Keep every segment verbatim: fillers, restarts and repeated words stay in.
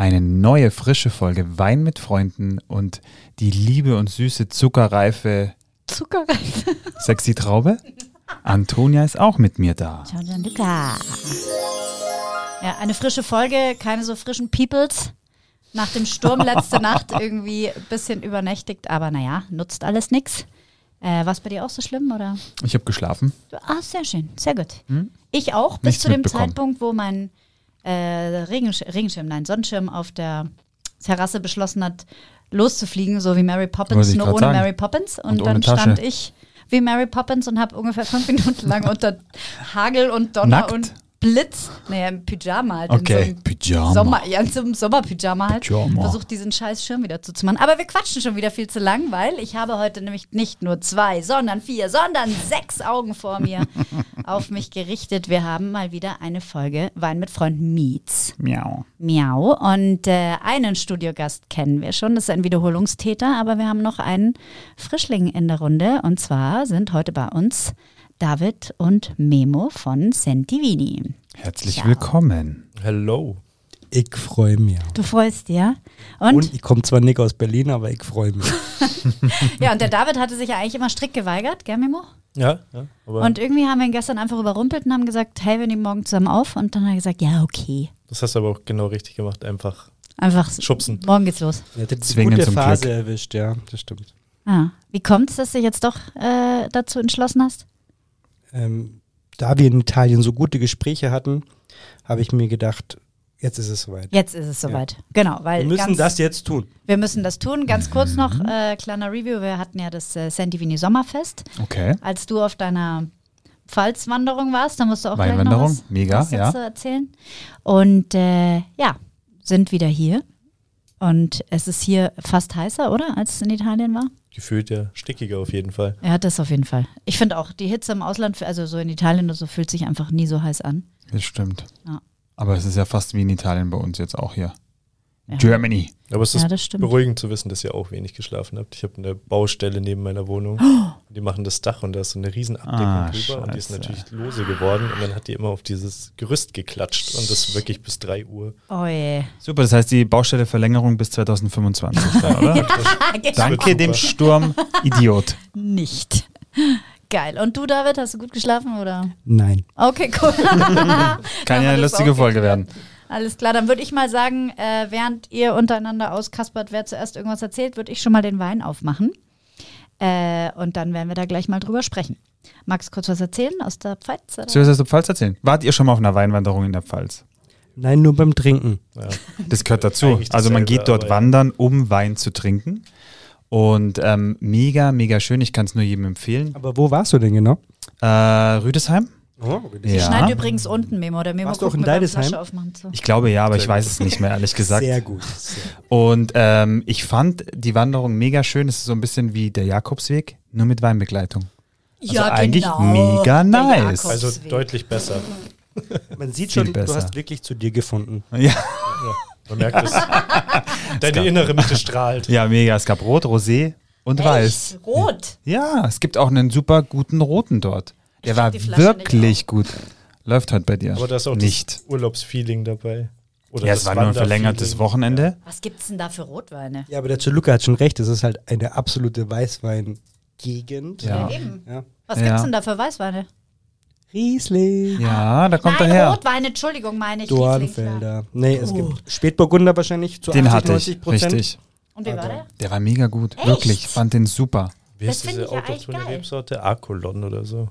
eine neue, frische Folge Wein mit Freunden und die liebe und süße, zuckerreife Zuckerreife sexy Traube. Antonia ist auch mit mir da. Gianluca. Ja, eine frische Folge, keine so frischen Peoples. Nach dem Sturm letzte Nacht irgendwie ein bisschen übernächtigt, aber naja, nutzt alles nix. Äh, war es bei dir auch so schlimm, oder? Ich habe geschlafen. Ah, sehr schön, sehr gut. Hm? Ich auch, bis Nichts zu dem mitbekommen. Zeitpunkt, wo mein äh, Regensch- Regenschirm, nein, Sonnenschirm auf der Terrasse beschlossen hat, loszufliegen, so wie Mary Poppins, Wollte ich nur grad ohne sagen. Mary Poppins. Und, Und ohne dann Tasche. stand ich wie Mary Poppins und habe ungefähr fünf Minuten lang unter Hagel und Donner Nackt? und Blitz, naja, im Pyjama halt, Okay, in so einem Pyjama. Sommer, ja, in so einem Sommerpyjama halt, Pyjama. versucht diesen scheiß Schirm wieder zuzumachen. Aber wir quatschen schon wieder viel zu lang, weil ich habe heute nämlich nicht nur zwei, sondern vier, sondern sechs Augen vor mir auf mich gerichtet. Wir haben mal wieder eine Folge Wein mit Freunden Meets. Miau. Miau. Und äh, einen Studiogast kennen wir schon, das ist ein Wiederholungstäter, aber wir haben noch einen Frischling in der Runde. Und zwar sind heute bei uns David und Memo von Sentivini. Herzlich Ciao. willkommen. Hello. Ich freue mich. Du freust dich, ja? Und, Und ich komme zwar nicht aus Berlin, aber ich freue mich. ja, und der David hatte sich ja eigentlich immer strikt geweigert, gell, Memo? Ja, ja. Aber Und irgendwie haben wir ihn gestern einfach überrumpelt und haben gesagt, hey, wir nehmen morgen zusammen auf. Und dann hat er gesagt, ja, okay. das hast du aber auch genau richtig gemacht. Einfach Einfach schubsen. morgen geht's los. Er hat die Zwingen gute zum Phase Glück. erwischt, ja, das stimmt. Ah. Wie kommt's, dass du jetzt doch äh, dazu entschlossen hast? Ähm, da wir in Italien so gute Gespräche hatten, habe ich mir gedacht, jetzt ist es soweit. Jetzt ist es soweit. Genau, weil Wir müssen ganz, das jetzt tun. wir müssen das tun. Ganz kurz noch, äh, kleiner Review. Wir hatten ja das äh, Sentivini Sommerfest. Okay. Als du auf deiner Pfalzwanderung warst, da musst du auch gleich noch Weinwanderung, was, mega, was ja. dazu erzählen. Und äh, ja, sind wieder hier. Und es ist hier fast heißer, oder? Als es in Italien war? Gefühlt ja stickiger auf jeden Fall. Ja, das auf jeden Fall. Ich finde auch, die Hitze im Ausland, also so in Italien oder so, fühlt sich einfach nie so heiß an. Das stimmt. Ja. Aber es ist ja fast wie in Italien bei uns jetzt auch hier. Ja. Germany. Aber es ist Ja, das stimmt. beruhigend zu wissen, dass ihr auch wenig geschlafen habt. Ich habe eine Baustelle neben meiner Wohnung. Die machen das Dach und da ist so eine riesen Abdeckung Ah, drüber. Und die ist scheiße. natürlich lose geworden. Und dann hat die immer auf dieses Gerüst geklatscht. Und das wirklich bis drei Uhr. Oh je. Super, das heißt die Baustelle Verlängerung bis zwanzig fünfundzwanzig dann, oder? Danke super. dem Sturm, Idiot. Nicht. Geil. Und du, David, hast du gut geschlafen, oder? Nein. Okay, cool. Kann ja eine lustige Folge werden. Alles klar, dann würde ich mal sagen, äh, während ihr untereinander auskaspert, wer zuerst irgendwas erzählt, würde ich schon mal den Wein aufmachen. Äh, und dann werden wir da gleich mal drüber sprechen. Magst du kurz was erzählen aus der Pfalz? Oder? Soll ich das aus der Pfalz erzählen? Wart ihr schon mal auf einer Weinwanderung in der Pfalz? Nein, nur beim Trinken. Ja. Das gehört dazu. Eigentlich Also man dasselbe, geht dort aber ja. wandern, um Wein zu trinken. Und ähm, mega, mega schön. Ich kann es nur jedem empfehlen. Aber wo warst du denn genau? Äh, Rüdesheim? Oh, Ich Ja. schneide übrigens unten, Memo. Der Memo Warst du auch guckt in mit einer Deidesheim? Flasche aufmachen zu. Ich glaube ja, aber Sehr ich weiß gut. es nicht mehr, ehrlich gesagt. Sehr gut. Sehr gut. Und ähm, ich fand die Wanderung mega schön. Es ist so ein bisschen wie der Jakobsweg, nur mit Weinbegleitung. Also eigentlich mega Der nice. Also Jakobsweg. deutlich besser. Man sieht Viel schon, besser. du hast wirklich zu dir gefunden. Ja, Ja, man merkt es. Deine innere Mitte strahlt. ja, mega. Es gab Rot, Rosé und Weiß. Echt? Rot? Ja, es gibt auch einen super guten Roten dort. Der Ich war krieg die Flasche wirklich nicht gut. Läuft halt bei dir. Aber da ist auch nicht. das Urlaubsfeeling dabei. Oder Ja, das es war nur ein verlängertes Wanderfeeling. Wochenende. Was gibt's denn da für Rotweine? Ja, aber der Gianluca hat schon recht, es ist halt eine absolute Weißweingegend. Ja. Eben. Ja. Was Ja. gibt's denn da für Weißweine? Riesling. Ja, da kommt Nein, er her. Rotweine, Entschuldigung, meine ich. Riesling, klar. Dornfelder. Nee, es Oh. gibt Spätburgunder wahrscheinlich zu Den achtzig, hatte ich, neunzig Prozent. richtig. Und wie war der? Der war mega gut, Echt? wirklich. Ich fand den super. Wie Das heißt finde diese ich ja eigentlich autochtone geil. Rebsorte? Arcolon oder so.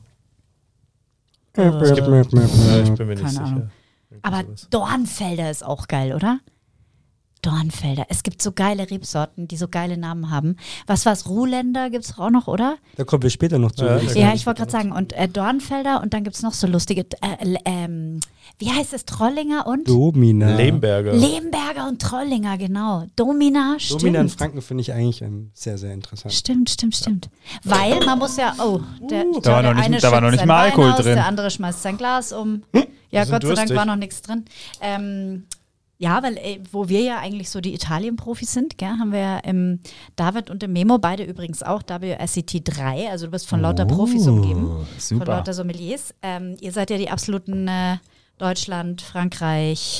Äh, Ja, ich bin mir nicht Keine sicher. Ahnung. Irgendwie Aber sowas. Dornfelder ist auch geil, oder? Dornfelder. Es gibt so geile Rebsorten, die so geile Namen haben. Was war's? Ruhländer gibt es auch noch, oder? Da kommen wir später noch zu. Ja, würde ich da sagen. Ja, ich wollte gerade sagen. Und äh, Dornfelder und dann gibt es noch so lustige, äh, ähm, wie heißt es? Trollinger und? Domina. Lehmberger. Lehmberger und Trollinger, genau. Domina, stimmt. Domina in Franken finde ich eigentlich ähm, sehr, sehr interessant. Stimmt, stimmt, stimmt. Weil man muss ja, oh, der, Da war der noch nicht- eine da war noch schützt nicht sein mal Wein Alkohol aus, drin. Der andere schmeißt sein Glas um. Ja, sind Gott sei Dank durstig. war noch nichts drin. Ähm, ja, weil äh, wo wir ja eigentlich so die Italien-Profis sind, gell, haben wir ja im David und im Memo, beide übrigens auch, W S C T drei, also du bist von lauter Profis umgeben, von Super. lauter Sommeliers. Ähm, ihr seid ja die absoluten äh, Deutschland, Frankreich,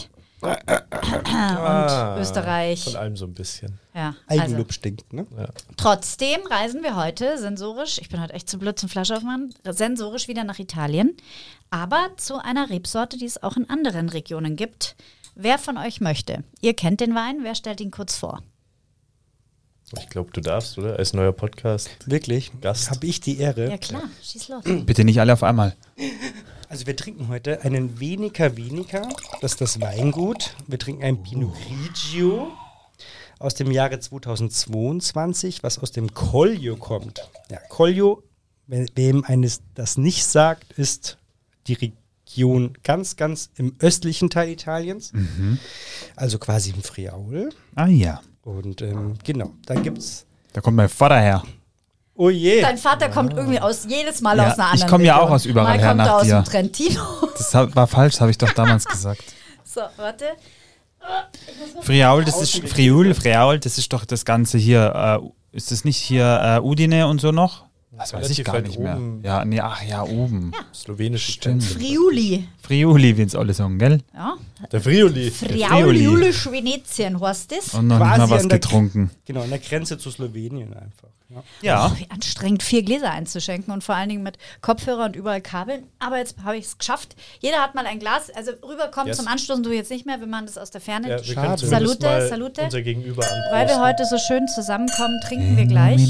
und Österreich. Von allem so ein bisschen. Ja, also. Eigenlob stinkt, ne? Ja. Trotzdem reisen wir heute sensorisch, ich bin heute echt zu blöd zum Flaschaufmachen, sensorisch wieder nach Italien, aber zu einer Rebsorte, die es auch in anderen Regionen gibt. Wer von euch möchte? Ihr kennt den Wein, wer stellt ihn kurz vor? Ich glaube, du darfst, oder? Als neuer Podcast. Wirklich? Gast. Habe ich die Ehre. Ja klar, schieß los. Bitte nicht alle auf einmal. Also wir trinken heute einen Weniger Weniger, das ist das Weingut. Wir trinken ein Pinot Grigio aus dem Jahre zweitausendzweiundzwanzig, was aus dem Collio kommt. Ja, Collio, we- wem eines das nicht sagt, ist die Region ganz, ganz im östlichen Teil Italiens. Also quasi im Friaul. Ah ja, Und ähm, genau, da gibt's. da kommt mein Vater her. Oh je! Dein Vater kommt irgendwie aus jedes Mal Ja, aus einer ich anderen komm ja Region. auch aus überall Mal her kommt nach er aus dir. dem Trentino. Das hab- war falsch, habe ich doch damals gesagt. So, warte. Friaul, das ist Friul, Friaul, das ist doch das Ganze hier. Äh, ist das nicht hier äh, Udine und so noch? Das weiß ich Relativ gar weit nicht mehr. oben. Ja, nee, ach ja, oben. Slowenische Stimmt. Grenze. Friuli. Friuli, wie es alle sagen, gell? Ja. Der Friuli. Friauli, Julisch, Venetien heißt das. Und noch Quasi nicht mal was an der- getrunken. Genau, an der Grenze zu Slowenien einfach. Ja. Ja. Oh, wie anstrengend, vier Gläser einzuschenken und vor allen Dingen mit Kopfhörer und überall Kabeln. Aber jetzt habe ich es geschafft. Jeder hat mal ein Glas. Also rüberkommen Yes. zum Anstoßen du jetzt nicht mehr. Wir machen das aus der Ferne. Ja, wir Schade. können zumindest Salute, mal salute. unser Gegenüber anprosten. Weil wir heute so schön zusammenkommen, trinken wir gleich.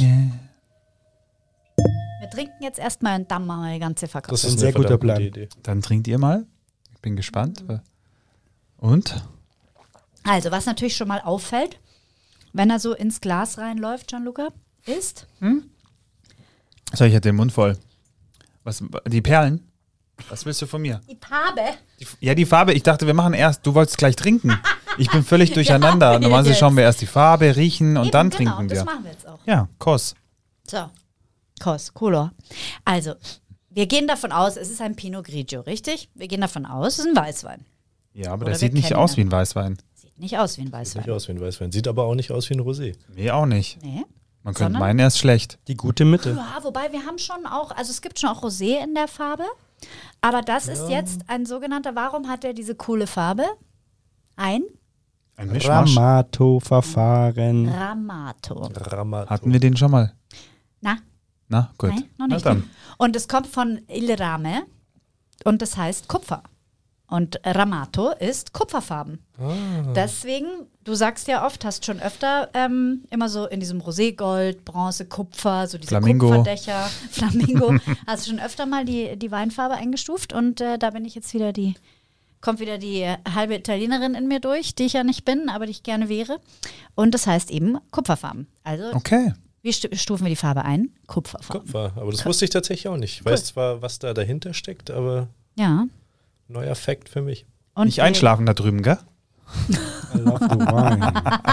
Wir trinken jetzt erstmal und dann machen wir die ganze Verkauf. Das Das ist ist ein eine sehr guter verdammt Plan. gute Idee. Dann trinkt ihr mal. Ich bin gespannt. Und? Also, was natürlich schon mal auffällt, wenn er so ins Glas reinläuft, Gianluca, ist So, ich hatte den Mund voll. Was, die Perlen? Was willst du von mir? die Farbe. Die, ja, die Farbe. Ich dachte, wir machen erst, du wolltest gleich trinken. Ich bin völlig durcheinander. Ja, Normalerweise jetzt. schauen wir erst die Farbe, riechen und Eben, dann genau, trinken das wir. machen wir jetzt auch. Ja, Kos. So, Kos, Color. Also, wir gehen davon aus, es ist ein Pinot Grigio, richtig? Wir gehen davon aus, es ist ein Weißwein. Ja, aber Oder das wir sieht nicht kennen aus ihn. wie ein Weißwein. Sieht nicht aus wie ein Sieht Weißwein. nicht aus wie ein Weißwein. Sieht aber auch nicht aus wie ein Rosé. Nee, auch nicht. Nee. Man könnte Sondern? meinen, er ist schlecht. Die gute Mitte. Ja, wobei wir haben schon auch, also es gibt schon auch Rosé in der Farbe, aber das ist jetzt ein sogenannter, warum hat er diese coole Farbe? Ein Ein Mischmasch. Ramato-Verfahren. Ramato. Ramato. Hatten wir den schon mal? Na, Na, gut. nein, noch Na nicht. dann. Und es kommt von Il Rame und das heißt Kupfer. Und Ramato ist Kupferfarben. Ah. Deswegen, du sagst ja oft, hast schon öfter ähm, immer so in diesem Roségold, Bronze, Kupfer, so diese Flamingo. Kupferdächer, Flamingo. Hast du schon öfter mal die, die Weinfarbe eingestuft und äh, da bin ich jetzt wieder die, kommt wieder die äh, halbe Italienerin in mir durch, die ich ja nicht bin, aber die ich gerne wäre. Und das heißt eben Kupferfarben. Also, Okay. wie stu- stufen wir die Farbe ein? Kupferfarben. Kupfer. Aber das wusste ich tatsächlich auch nicht. Ich weiß zwar, was da dahinter steckt, aber Ja. neuer Fact für mich. Und Nicht einschlafen da drüben, gell? I love the wine.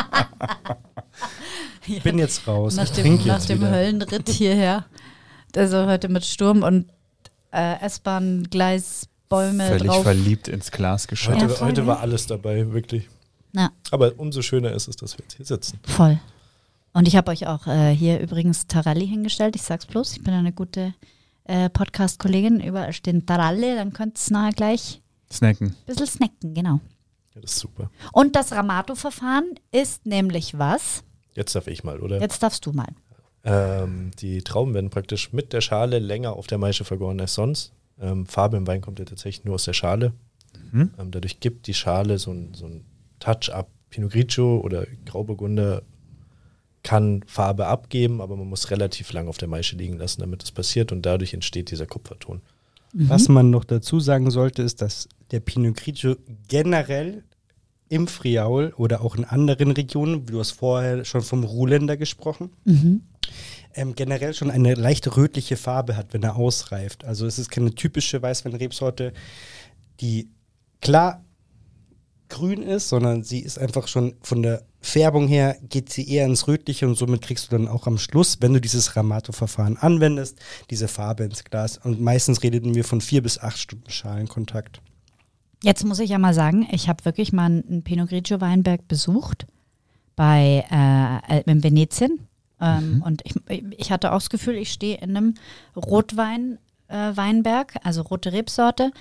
Ich bin jetzt raus. Nach Ich dem, trinke nach jetzt dem wieder. Höllenritt hierher. Also heute mit Sturm und äh, S-Bahn, Gleis, Bäume Völlig drauf. verliebt ins Glas geschaut. Heute, Ja, voll, heute ne? war alles dabei, wirklich. Na, Aber umso schöner ist es, dass wir jetzt hier sitzen. voll. Und ich habe euch auch äh, hier übrigens Taralli hingestellt. Ich sag's bloß, ich bin eine gute äh, Podcast-Kollegin. Überall stehen Taralli, dann könnt ihr nachher gleich Snacken. ein bisschen snacken, genau. Ja, das ist super. Und das Ramato-Verfahren ist nämlich was? Jetzt darf ich mal, oder? Jetzt darfst du mal. Ähm, die Trauben werden praktisch mit der Schale länger auf der Maische vergoren als sonst. Ähm, Farbe im Wein kommt ja tatsächlich nur aus der Schale. Mhm. Ähm, dadurch gibt die Schale so einen so ein Touch-up. Pinot Grigio oder Grauburgunder kann Farbe abgeben, aber man muss relativ lang auf der Maische liegen lassen, damit das passiert und dadurch entsteht dieser Kupferton. Was man noch dazu sagen sollte, ist, dass der Pinot Grigio generell im Friaul oder auch in anderen Regionen, du hast vorher schon vom Ruländer gesprochen, Mhm. ähm, generell schon eine leicht rötliche Farbe hat, wenn er ausreift. Also es ist keine typische Weißweinrebsorte, die klar grün ist, sondern sie ist einfach schon von der Färbung her, geht sie eher ins Rötliche und somit kriegst du dann auch am Schluss, wenn du dieses Ramato-Verfahren anwendest, diese Farbe ins Glas. Und meistens redeten wir von vier bis acht Stunden Schalenkontakt. Jetzt muss ich ja mal sagen, ich habe wirklich mal einen Pinot Grigio Weinberg besucht bei äh, in Venetien. Ähm, Mhm. Und ich, ich hatte auch das Gefühl, ich stehe in einem Rotwein äh, Weinberg, also rote Rebsorte.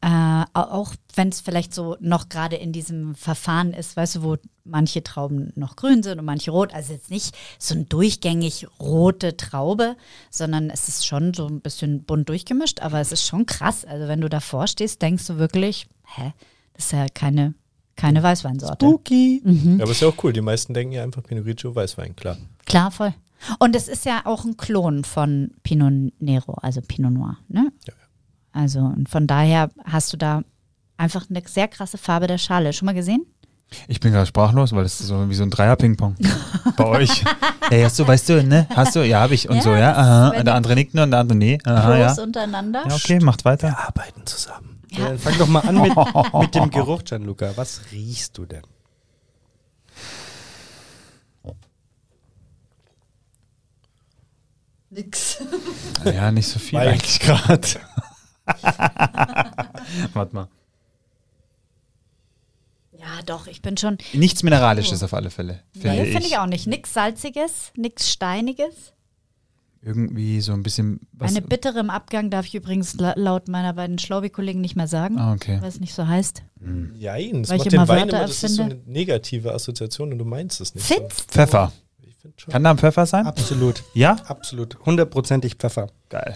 Äh, auch wenn es vielleicht so noch gerade in diesem Verfahren ist, weißt du, wo manche Trauben noch grün sind und manche rot. Also jetzt nicht so eine durchgängig rote Traube, sondern es ist schon so ein bisschen bunt durchgemischt, aber es ist schon krass. Also wenn du davor stehst, denkst du wirklich, hä, das ist ja keine, keine Weißweinsorte. Spooky. Mhm. Ja, aber ist ja auch cool. Die meisten denken ja einfach Pinot Grigio, Weißwein, klar. Klar, voll. Und es ist ja auch ein Klon von Pinot Nero, also Pinot Noir, ne? Ja, ja. Also und von daher hast du da einfach eine sehr krasse Farbe der Schale. Schon mal gesehen? Ich bin gerade sprachlos, weil das ist so wie so ein Dreier-Ping-Pong bei euch. Ja, hast du, weißt du, ne? Hast du? Ja, habe ich. Und Ja, so, ja. das- Aha. wenn Der andere nickt nur und der andere nee. Aha, Pros ja. untereinander. Ja, okay, macht weiter. Wir arbeiten zusammen. Ja, dann fang doch mal an mit, mit dem Geruch, Gianluca. Was riechst du denn? Nix. Ja, nicht so viel Wein. eigentlich gerade. Warte mal. Ja, doch, ich bin schon. Nichts Mineralisches auf alle Fälle, finde Nee, ich. finde ich auch nicht. Nix Salziges, nix Steiniges. Irgendwie so ein bisschen was. Eine bittere im Abgang darf ich übrigens la laut meiner beiden Schlaubi-Kollegen nicht mehr sagen, Ah, okay. weil es nicht so heißt. Jein, das Weil ich macht immer den Wein Wörter immer, das ist so eine erfinde. negative Assoziation und du meinst es nicht. Fitz? Pfeffer. So. Ich find schon. Kann da ein Pfeffer sein? Absolut. Ja? Absolut. Hundertprozentig Pfeffer. Geil.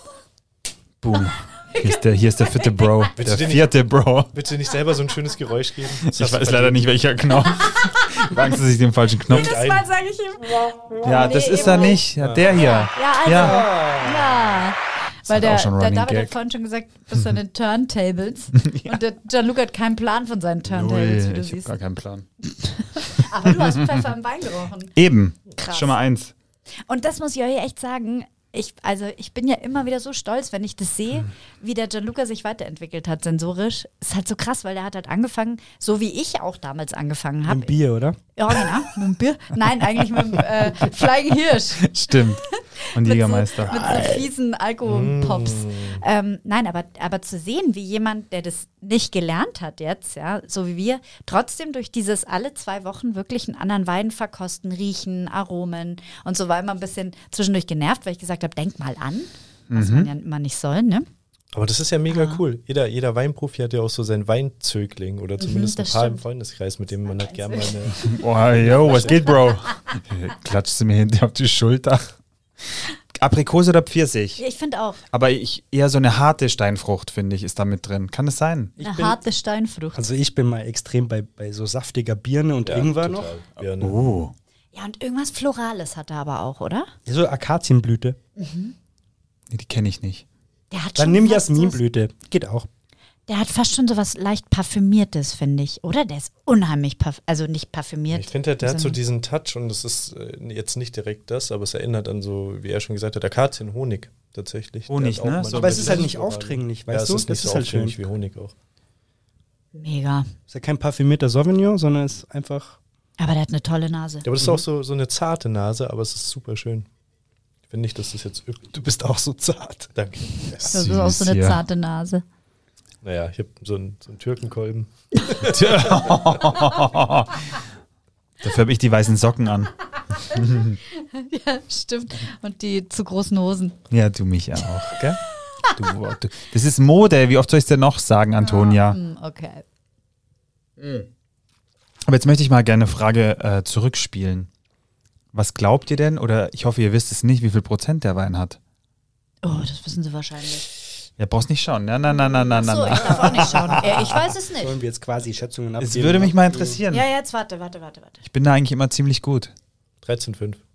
Boom. Hier ist der, hier ist der vierte Bro. Willst Der du den vierte Bro. Willst du nicht selber so ein schönes Geräusch geben? Das Ich hast du weiß leider nicht, welcher Knopf. Ich habe Angst, dass ich den falschen Knopf. Das Mal sage ich ihm. Ja, Nee, das ist eben er nicht. nicht. Ja, der hier. Ja, also. Ja. Ja. Weil hat der, auch schon der Running David Gag. hat vorhin schon gesagt, bist du an den Turntables. Und der Gianluca hat keinen Plan von seinen Turntables, wie Null. du Ich habe siehst. gar keinen Plan. Aber du hast Pfeffer im Wein gerochen. Eben. Krass. Schon mal eins. Und das muss ich euch echt sagen. Ich, also ich bin ja immer wieder so stolz, wenn ich das sehe, wie der Gianluca sich weiterentwickelt hat, sensorisch. Ist halt so krass, weil der hat halt angefangen, so wie ich auch damals angefangen habe. Ein Bier, oder? Ja, genau, mit dem Bier. Nein, eigentlich mit dem äh, Flying Hirsch. Stimmt. Und Mit Jägermeister. So, mit so fiesen Alkoholpops. Mm. Ähm, nein, aber, aber zu sehen, wie jemand, der das nicht gelernt hat jetzt, ja, so wie wir, trotzdem durch dieses alle zwei Wochen wirklich einen anderen Wein verkosten, riechen, Aromen und so war immer ein bisschen zwischendurch genervt, weil ich gesagt habe, denk mal an, was Mhm. man ja immer nicht soll, ne? Aber das ist ja mega Ah. cool. Jeder, jeder Weinprofi hat ja auch so seinen Weinzögling oder zumindest ein das paar im stimmt. Freundeskreis, mit dem man halt gerne mal eine. Boah, yo, was geht, Bro? Klatscht sie mir hinter auf die Schulter. Aprikose oder Pfirsich? Ja, ich finde auch. Aber ich, eher so eine harte Steinfrucht, finde ich, ist da mit drin. Kann es sein? Eine bin- harte Steinfrucht. Also ich bin mal extrem bei, bei so saftiger Birne und Ingwer noch. Ja, ne? Oh. Ja, und irgendwas Florales hat er aber auch, oder? So Akazienblüte. Nee, die kenne ich nicht. Der hat Dann schon nimm fast so- Jasminblüte. Geht auch. Der hat fast schon so was leicht Parfümiertes, finde ich. Oder? Der ist unheimlich, parf also nicht parfümiert. Ich finde, der hat so sondern- diesen Touch und das ist äh, jetzt nicht direkt das, aber es erinnert an so, wie er schon gesagt hat, Akazien, Honig tatsächlich. Honig, Der hat auch ne? manchmal So, aber es ist halt diese nicht Florale. aufdringlich, Ja, weißt es du? ist nicht Das so ist halt schön. aufdringlich wie Honig auch. Mega. Ist ja kein parfümierter Sauvignon, sondern ist einfach. Aber der hat eine tolle Nase. Ja, aber das ist auch so, so eine zarte Nase, aber es ist super schön. Ich finde nicht, dass das jetzt. Du bist auch so zart. Danke. Das ist auch so eine hier. zarte Nase. Naja, ich habe so einen, so einen Türkenkolben. Dafür habe ich die weißen Socken an. Ja, stimmt. Und die zu großen Hosen. Ja, du mich auch, gell? Du, du. Das ist Mode. Wie oft soll ich es dir noch sagen, Antonia? Hm, okay. Aber jetzt möchte ich mal gerne eine Frage äh, zurückspielen. Was glaubt ihr denn, oder ich hoffe, ihr wisst es nicht, wie viel Prozent der Wein hat? Oh, das wissen sie wahrscheinlich. Ja, brauchst nicht schauen. Nein, nein, nein, nein, nein, So, ich nein. darf auch nicht schauen. Äh, Ich weiß es nicht. Sollen wir jetzt quasi Schätzungen abgeben? Es würde mich mal interessieren. Ja, jetzt warte, warte, warte, warte. Ich bin da eigentlich immer ziemlich gut. dreizehn Komma fünf.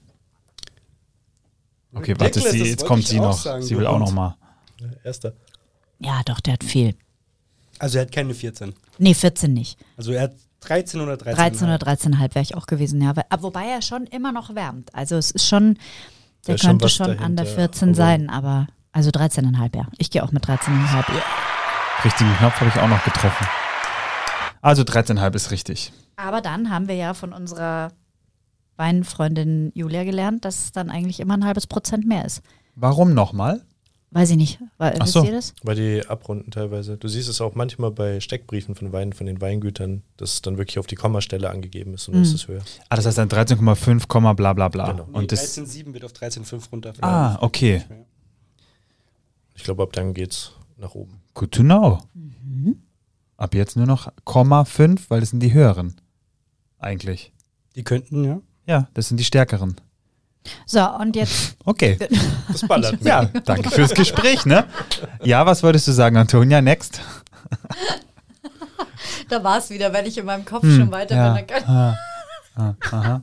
Okay, warte, Nicholas, sie, das jetzt wollte kommt ich sie auch noch. sagen, Sie du will auch Hund. noch mal. Ja, erster. Ja, doch, der hat viel. Also er hat keine vierzehn. Nee, vierzehn nicht. Also er hat dreizehn oder dreizehn. dreizehn oder dreizehn Komma fünf wäre ich auch gewesen, ja. Weil- aber Wobei er schon immer noch wärmt. Also es ist schon, Da der ist schon könnte was schon an der dahinter, vierzehn aber- sein, aber also dreizehn Komma fünf, ja. Ich gehe auch mit dreizehn Komma fünf. Richtigen Knopf habe ich auch noch getroffen. Also dreizehn Komma fünf ist richtig. Aber dann haben wir ja von unserer Weinfreundin Julia gelernt, dass es dann eigentlich immer ein halbes Prozent mehr ist. Warum nochmal? Weiß ich nicht. Weil, Ach wisst so. ihr das? Weil die abrunden teilweise. Du siehst es auch manchmal bei Steckbriefen von Weinen, von den Weingütern, dass es dann wirklich auf die Kommastelle angegeben ist und dann Mhm. ist es höher. Ah, das heißt dann dreizehn Komma fünf, bla bla bla. Genau. Nee, Und das, dreizehn Komma sieben wird auf dreizehn Komma fünf runter. ah, okay. Ich glaube, ab dann geht's nach oben. Good to know. Mhm. Ab jetzt nur noch Komma fünf, weil das sind die höheren. Eigentlich. Die könnten, ja. Ja, das sind die stärkeren. So, und jetzt. Okay. Das ballert mir. Ja, danke fürs Gespräch, ne? Ja, was wolltest du sagen, Antonia? Next. Da war es wieder, wenn ich in meinem Kopf Hm, schon weiter ja. bin. Dann Ah, ah, aha.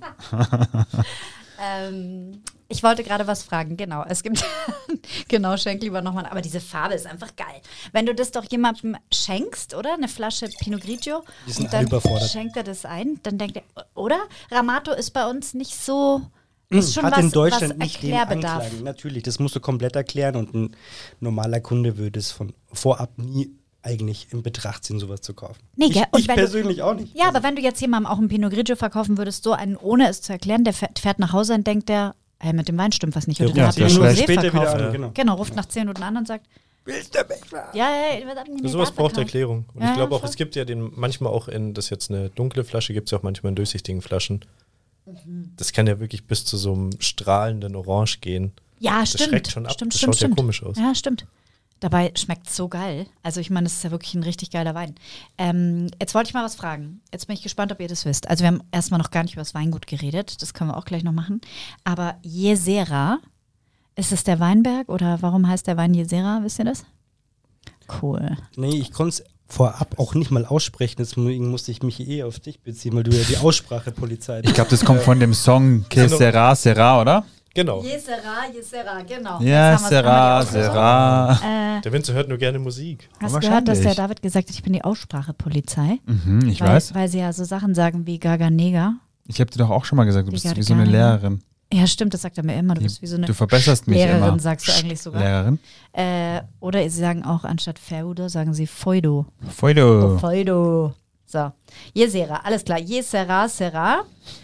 ähm, ich wollte gerade was fragen, genau. Es gibt, genau, schenk lieber nochmal. Aber diese Farbe ist einfach geil. Wenn du das doch jemandem schenkst, oder? Eine Flasche Pinot Grigio. Die sind und alle dann überfordert. schenkt er das ein, dann denkt er, oder? Ramato ist bei uns nicht so. Ist schon Hat was, in Deutschland was nicht den Erklärbedarf. Anklang. Natürlich, das musst du komplett erklären und ein normaler Kunde würde es von vorab nie eigentlich in Betracht ziehen, sowas zu kaufen. Nee, gell? Ich, Und ich wenn du- persönlich auch nicht. Ja, aber wenn du jetzt jemandem auch ein Pinot Grigio verkaufen würdest, so einen, ohne es zu erklären, der fährt, fährt nach Hause und denkt der, hey, mit dem Wein stimmt was nicht. Oder Ja, der ja, hat der mir schlecht. nur See später wieder verkauft. an, genau. Genau, ruft nach zehn Minuten an und sagt, Willst du mich mal? ja, ja, ja, was hat denn Für der sowas da braucht verkauft? Erklärung. Und Ja, ich glaube ja, auch, voll. es gibt ja den manchmal auch in, das ist jetzt eine dunkle Flasche, gibt es ja auch manchmal in durchsichtigen Flaschen. Mhm. Das kann ja wirklich bis zu so einem strahlenden Orange gehen. Ja, Das stimmt. schreckt schon ab. Stimmt, Das stimmt, schaut ja stimmt. komisch aus. Ja, stimmt. Dabei schmeckt es so geil. Also ich meine, das ist ja wirklich ein richtig geiler Wein. Ähm, jetzt wollte ich mal was fragen. Jetzt bin ich gespannt, ob ihr das wisst. Also wir haben erstmal noch gar nicht über das Weingut geredet. Das können wir auch gleich noch machen. Aber Jesera, ist es der Weinberg oder warum heißt der Wein Jesera? Wisst ihr das? Cool. Nee, ich konnte es vorab auch nicht mal aussprechen, deswegen musste ich mich eh auf dich beziehen, weil du ja die Aussprachepolizei bist. Ich glaube, das kommt von dem Song Que sera, sera, oder? Genau. Jesera, Jesera, genau. Ja, Jetzt haben wir's- sera, haben wir die Auslösung. sera. Äh, Der Winzer hört nur gerne Musik. hast du Wahrscheinlich. gehört, dass der David gesagt hat, ich bin die Aussprachepolizei? Mhm, ich weil, weiß. Weil sie ja so Sachen sagen wie Gaga Neger. Ich habe dir doch auch schon mal gesagt, du bist Digga, wie so eine gar nicht. Lehrerin. Ja, stimmt, das sagt er mir immer. Du bist wie so eine Du verbesserst mich Lehrerin, immer. sagst du eigentlich sogar. Lehrerin? Äh, oder sie sagen auch anstatt Feudo, sagen sie Feudo. Feudo. Feudo. So. Jesera, alles klar. Jesera, Sera.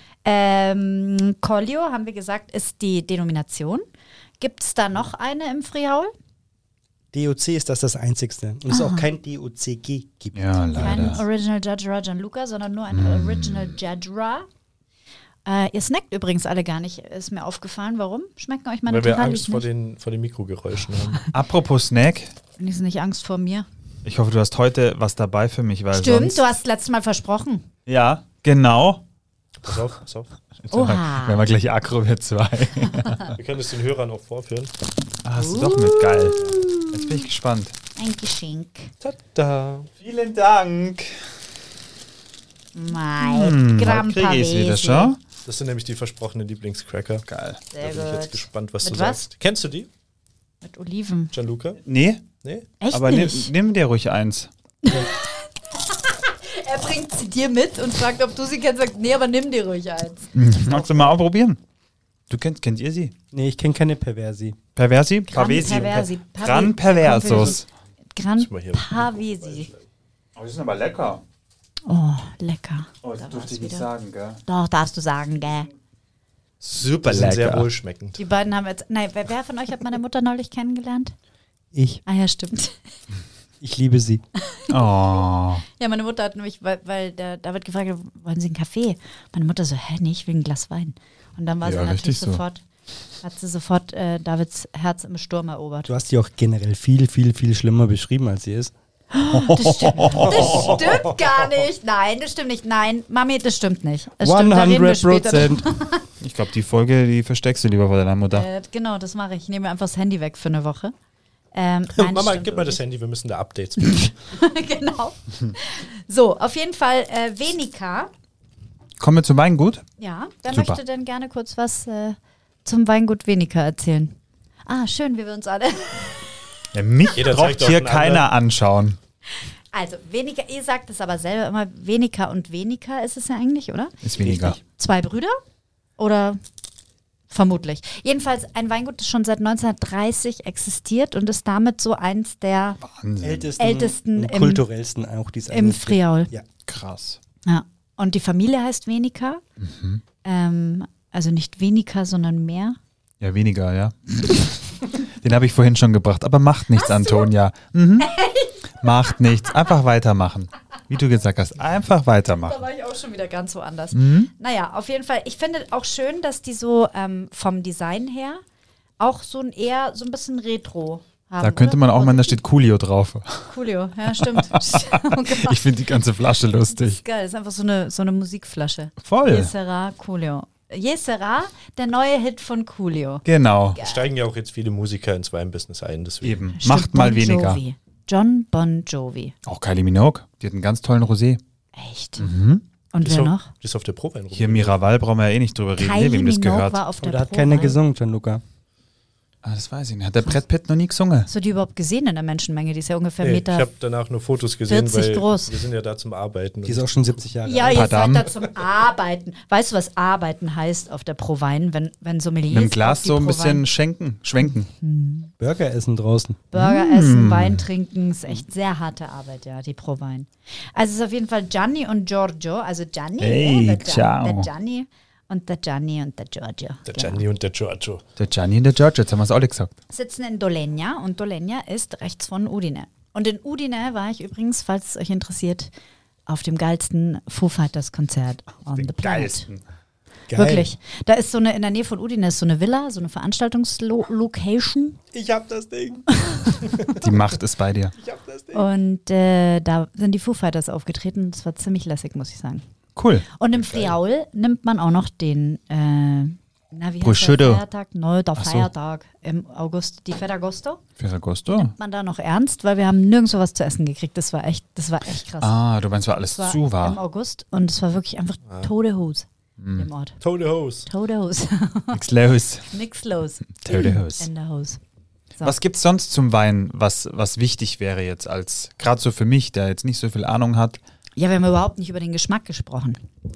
Ähm, Collio, haben wir gesagt, ist die Denomination. Gibt es da noch eine im Friaul? D O C ist das das Einzigste. Und es auch kein D O C G gibt. Ja, Kein leider. Original Judge Ra Gianluca, sondern nur ein Mm. Original Judge Ra. Äh, ihr snackt übrigens alle gar nicht, ist mir aufgefallen. Warum? Schmecken euch meine Weil wir Tahalis Angst vor nicht? den, vor den Mikrogeräuschen haben. Apropos Snack, Die sind nicht Angst vor mir. ich hoffe, du hast heute was dabei für mich, weil Stimmt, sonst... du hast letztes Mal versprochen. Ja, genau. Pass auf, pass auf. Oha. Wenn wir gleich aggro wir zwei. Wir können es den Hörern auch vorführen. Ah, hast du doch mit, geil. Jetzt bin ich gespannt. Ein Geschenk. Tada. Vielen Dank. Mein Hm, Gran heute kriege ich es wieder Pavesi. schon. Das sind nämlich die versprochenen Lieblingscracker. Geil. Da Sehr bin ich jetzt gut. gespannt, was Mit du was? sagst. Kennst du die, Mit Oliven. Gianluca? Nee, Nee? Echt aber nimm, nicht? nimm dir ruhig eins. Er bringt sie dir mit und fragt, ob du sie kennst. Sagt, nee, aber nimm dir ruhig eins. Magst du mal ausprobieren? Du kennst, kennt ihr sie? Nee, ich kenne keine Perversi. Perversi? Gran Pavesi. Perversi. Gran Perversus. Gran Muss ich mal hier- Pavesi. Oh, die sind aber lecker. Oh, lecker. Oh, das Da durfte war's ich nicht wieder. sagen, gell? Doch, darfst du sagen, gell? Super Die sind sehr wohlschmeckend. Die beiden haben jetzt. Nein, wer, wer von euch hat meine Mutter neulich kennengelernt? Ich. Ah ja, stimmt. Ich liebe sie. Oh. Ja, meine Mutter hat nämlich, weil, weil der David gefragt hat, wollen Sie einen Kaffee? Meine Mutter so, hä, nicht, wegen ein Glas Wein. Und dann war Ja, sie natürlich richtig so. sofort, hat sie sofort äh, Davids Herz im Sturm erobert. Du hast sie auch generell viel, viel, viel schlimmer beschrieben, als sie ist. Das stimmt, das stimmt gar nicht. Nein, das stimmt nicht. Nein, Mami, das stimmt nicht. Das stimmt, da reden wir hundert später Prozent. Ich glaube, die Folge, die versteckst du lieber vor deiner Mutter. Äh, genau, das mache ich. Ich nehme einfach das Handy weg für eine Woche. Ähm, nein, Mama, stimmt gib mal das wirklich. Handy, wir müssen da Updates machen. Genau. So, auf jeden Fall äh, Venica. Kommen wir zum Weingut? Ja, wer Super. möchte denn gerne kurz was äh, zum Weingut Venica erzählen? Ah, schön, wie wir uns alle. Ja, mich Jeder braucht zeigt auf hier den keiner anschauen. Also, Venica, ihr sagt es aber selber immer, Venica und Venica ist es ja eigentlich, oder? Ist weniger. Richtig. Zwei Brüder? Oder vermutlich. Jedenfalls ein Weingut, das schon seit neunzehnhundertdreißig existiert und ist damit so eins der Wahnsinn. Ältesten, Ältesten und im- kulturellsten auch, die es im eigentlich gibt. Friaul. Ja. Krass. Ja. Und die Familie heißt Venica. Mhm. Ähm, also nicht Venica, sondern mehr. Ja, weniger, ja. Den habe ich vorhin schon gebracht. Aber macht nichts, Antonia. Mhm. Macht nichts. Einfach weitermachen. Wie du gesagt hast, einfach weitermachen. war ich auch schon wieder ganz woanders. Mhm. Naja, auf jeden Fall. Ich finde auch schön, dass die so ähm, vom Design her auch so ein eher so ein bisschen retro haben. Da könnte man auch meinen, da steht Coolio drauf. Coolio, ja, stimmt. Oh Gott. Ich finde die ganze Flasche Das lustig. ist geil, das ist einfach so eine, so eine Musikflasche. Voll. Yesera, Coolio. Yesera, der neue Hit von Coolio. Genau. Es steigen ja auch jetzt viele Musiker ins Weinbusiness ein. Deswegen. Eben. Stimmt, Macht mal Bon weniger. Jovi. John Bon Jovi. Auch Kylie Minogue. Die hat einen ganz tollen Rosé. Echt? Mhm. Und Die ist wer auf- noch? Die ist auf der Probe Hier Miraval brauchen wir ja eh nicht drüber reden, ne, Kylie wem das Minogue gehört. war auf der Aber da hat Probe. keiner gesungen, Gianluca. Ah, das weiß ich nicht. Hat der Brad Pitt noch nie gesungen? Hast du die überhaupt gesehen in der Menschenmenge? Die ist ja ungefähr Nee, Meter. ich habe danach nur Fotos gesehen, vierzig weil groß. wir sind ja da zum Arbeiten. Die ist auch schon siebzig Jahre Ja, alt. jetzt Padam. seid ihr zum Arbeiten. Weißt du, was Arbeiten heißt auf der Prowein, wenn, wenn Sommeliers Mit dem auf Glas die so ein Prowein- bisschen schenken, schwenken. Burger essen draußen. Burger Mm. essen, Wein trinken, ist echt sehr harte Arbeit, ja, die Prowein. Also es ist auf jeden Fall Gianni und Giorgio, also Gianni, Hey, äh, der, ciao. Gian, der Gianni und der Gianni und der Giorgio. Der Genau. Gianni und der Giorgio. Der Gianni und der George, jetzt haben wir es alle gesagt. Sitzen in Dolenja und Dolenja ist rechts von Udine. Und in Udine war ich übrigens, falls es euch interessiert, auf dem geilsten Foo Fighters Konzert on the planet. Geil. Wirklich. Da ist so eine, in der Nähe von Udine ist so eine Villa, so eine Veranstaltungslocation. Ich hab das Ding. Die Macht ist bei dir. Ich hab das Ding. Und äh, da sind die Foo Fighters aufgetreten. Das war ziemlich lässig, muss ich sagen. Cool. Und im Friaul nimmt man auch noch den, äh, na, wie heißt Prosciutto. der Feiertag? No, der Ach so. Feiertag im August, die Ferragosto. Ferragosto? Nimmt man da noch ernst, weil wir haben nirgendwo was zu essen gekriegt. Das war echt, das war echt krass. Ah, du meinst, weil alles Das war zu im war. August und es war wirklich einfach tote Hose im Ort. Tote Hose. Tote Hose. Nix los. Nix los. Tote Hose. In der Hose. So. Was gibt's sonst zum Wein, was, was wichtig wäre jetzt als, gerade so für mich, der jetzt nicht so viel Ahnung hat? Ja, wir haben überhaupt nicht über den Geschmack gesprochen.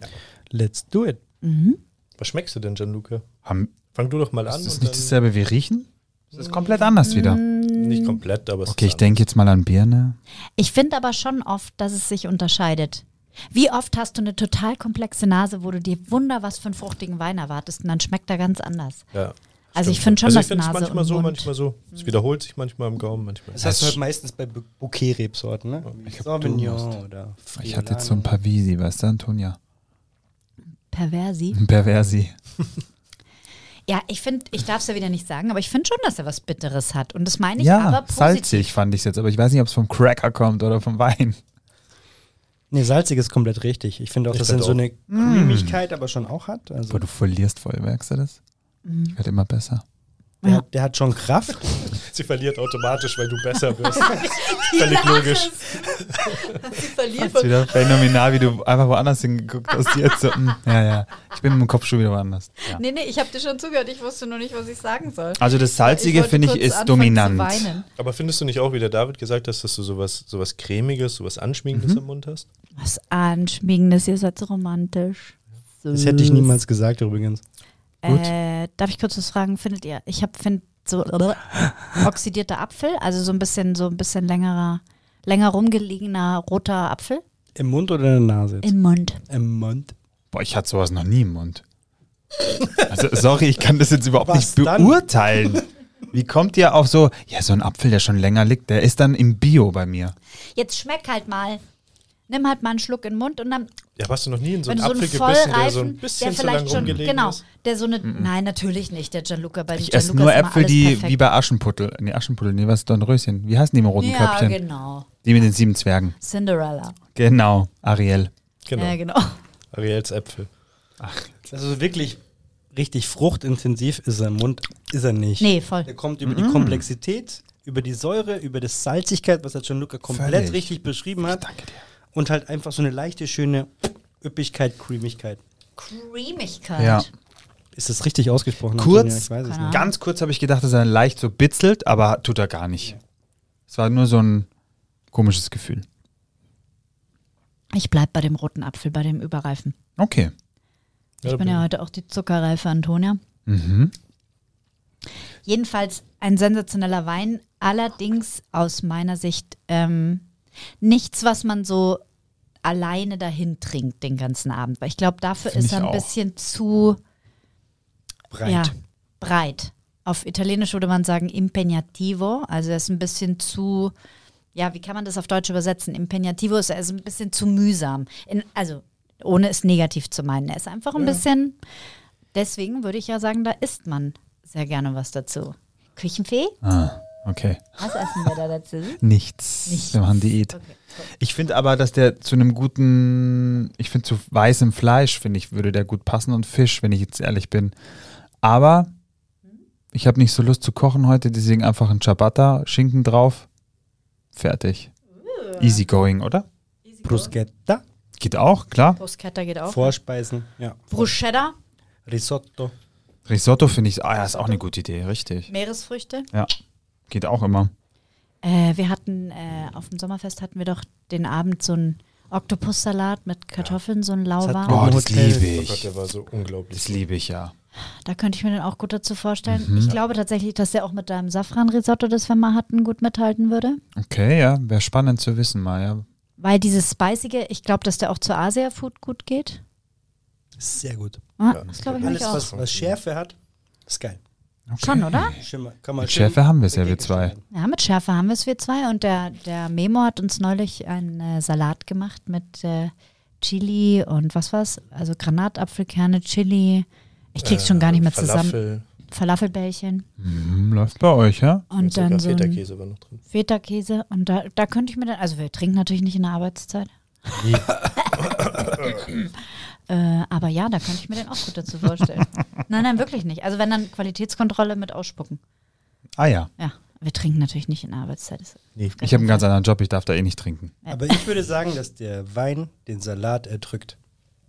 Let's do it. Was schmeckst du denn, Gianluca? Haben, Fang du doch mal an. ist das und nicht dann- dasselbe wie riechen? Das ist komplett anders wieder. Nicht komplett, aber es Okay, ist ich denke jetzt mal an Birne. Ich finde aber schon oft, dass es sich unterscheidet. Wie oft hast du eine total komplexe Nase, wo du dir wunder was für einen fruchtigen Wein erwartest und dann schmeckt er ganz anders. Ja, Also ich stimmt finde schon, also dass ich finde es Nase manchmal und so, Mund- manchmal so. Es wiederholt sich manchmal im Gaumen, manchmal. Das hast du halt meistens bei Bu- Bouquet-Rebsorten, ne? Ich hab Sauvignon Durst. oder Ich hatte jetzt so ein paar Visi, weißt du, Antonia? Perversi. Ein Perversi. Ja, ich finde, ich darf es ja wieder nicht sagen, aber ich finde schon, dass er was Bitteres hat. Und das meine ich Ja, aber positiv. salzig fand ich es jetzt, aber ich weiß nicht, ob es vom Cracker kommt oder vom Wein. Nee, salzig ist komplett richtig. Ich finde auch, Ich dass er find so auch. eine Cremigkeit aber schon auch hat. Also Boah, du verlierst voll, merkst du das? Mhm. Ich werde immer besser. der, Ja. hat, der hat schon Kraft. Sie verliert automatisch, weil du besser wirst. Völlig logisch. Sie verliert Das ist wieder phänomenal, wie du einfach woanders hingeguckt hast. Jetzt so, mm, ja, ja. Ich bin mit dem Kopf schon wieder woanders. Ja. Nee, nee, ich habe dir schon zugehört. Ich wusste nur nicht, was ich sagen soll. Also das Salzige, wollte finde ich, kurz ist anfangen dominant. zu weinen. Aber findest du nicht auch, wie der David gesagt hat, dass du sowas, sowas Cremiges, sowas Anschmiegendes Mhm. im Mund hast? Was Anschmiegendes, ihr seid so romantisch. Das hätte ich niemals gesagt übrigens. Äh, darf ich kurz was fragen? Findet ihr? Ich habe find so oxidierter Apfel, also so ein bisschen, so ein bisschen längerer, länger rumgelegener roter Apfel Im Mund oder in der Nase? Jetzt? im Mund. Im Mund. Boah, ich hatte sowas noch nie im Mund. Also, sorry, ich kann das jetzt überhaupt Was nicht dann? beurteilen. Wie kommt ihr auf so, ja, so ein Apfel, der schon länger liegt, der ist dann im Bio bei mir. Jetzt schmeck halt mal. Nimm halt mal einen Schluck in den Mund und dann, Ja, hast du noch nie in so wenn einen du so einen Apfel gebissen, der so ein vollreifen, bisschen der zu lang vielleicht schon, rumgelegen genau, ist? der so eine, nein, natürlich nicht, der Gianluca, bei Ich Gianluca esse nur ist immer Äpfel, alles die perfekt. wie bei Aschenputtel. Nee, Aschenputtel, nee, was ist Dornröschen? Wie heißen die mit roten Ja, Köpfchen? genau. Die mit den sieben Zwergen. Cinderella. Genau, Ariel. Genau, Ja, genau. Ariels Äpfel. Also wirklich richtig fruchtintensiv ist er im Mund, ist er nicht. Nee, voll. Der kommt über die Komplexität, über die Säure, über die Salzigkeit, was der Gianluca komplett Völlig. richtig beschrieben hat. Danke dir. Und halt einfach so eine leichte, schöne Üppigkeit, Cremigkeit. Cremigkeit. Ja. Ist das richtig ausgesprochen? Kurz, Antonia? Ich weiß es keine nicht. Ahnung. Ganz kurz habe ich gedacht, dass er leicht so bitzelt, aber tut er gar nicht. Es war nur so ein komisches Gefühl. Ich bleib bei dem roten Apfel, bei dem Überreifen. Okay. Ich Ja, bin ja heute auch die zuckerreife Antonia. Mhm. Jedenfalls ein sensationeller Wein, allerdings aus meiner Sicht ähm, nichts, was man so alleine dahin trinkt den ganzen Abend. Weil ich glaube, dafür Find ist er ich ein auch. bisschen zu Breit. Ja, breit. Auf Italienisch würde man sagen impegnativo, also er ist ein bisschen zu, ja, wie kann man das auf Deutsch übersetzen? Impegnativo ist, er ist ein bisschen zu mühsam. In, also, ohne es negativ zu meinen. Er ist einfach ein bisschen, deswegen würde ich ja sagen, da isst man sehr gerne was dazu. Küchenfee? Ah, Okay. Was essen wir da dazu? Nichts. Nichts. Wir machen Diät. Okay. Ich finde aber, dass der zu einem guten, ich finde zu weißem Fleisch, finde ich, würde der gut passen und Fisch, wenn ich jetzt ehrlich bin. Aber ich habe nicht so Lust zu kochen heute, deswegen einfach ein Ciabatta, Schinken drauf, fertig. Easy going, oder? Bruschetta, Geht auch, klar. Bruschetta geht auch. Vorspeisen, ja. Bruschetta, Risotto. Risotto finde ich, ah ja, ist auch eine gute Idee, richtig. Meeresfrüchte. Ja, geht auch immer. Äh, wir hatten, äh, auf dem Sommerfest hatten wir doch den Abend so einen Oktopussalat mit Kartoffeln, so ein Lauwarm. Oh, Im das Hotel. liebe Oh Gott, ich. der war so unglaublich. Das liebe ich, ja. Da könnte ich mir den auch gut dazu vorstellen. Mhm. Ich glaube tatsächlich, dass der auch mit deinem Safran-Risotto, das wir mal hatten, gut mithalten würde. Okay, ja, wäre spannend zu wissen mal, ja. Weil dieses Spicige, ich glaube, dass der auch zu Asia-Food gut geht. Sehr gut. Ah, Ja. das glaube ich Alles, nämlich auch. was, was Schärfe hat, ist geil. Okay. Schon, oder? Schimmer, kann man Mit schön Schärfe haben wir es ja, wir dagegen zwei. stellen. Ja, mit Schärfe haben wir es, wir zwei. Und der, der Memo hat uns neulich einen äh, Salat gemacht mit äh, Chili und was war's? Also Granatapfelkerne, Chili. Ich krieg's schon gar nicht mehr zusammen. Falafel, Falaffelbällchen. Mhm, läuft bei euch, ja? Und sogar dann so ein Feta-Käse war noch drin. Feta-Käse. Und da, da könnte ich mir dann, also wir trinken natürlich nicht in der Arbeitszeit. äh, aber ja, da könnte ich mir den auch gut dazu vorstellen. Nein, nein, wirklich nicht. Also wenn dann Qualitätskontrolle mit ausspucken. Ah ja. Ja, wir trinken natürlich nicht in der Arbeitszeit. Das Nee. Ich habe einen ganz anderen Job, ich darf da eh nicht trinken. Aber ich würde sagen, dass der Wein den Salat erdrückt.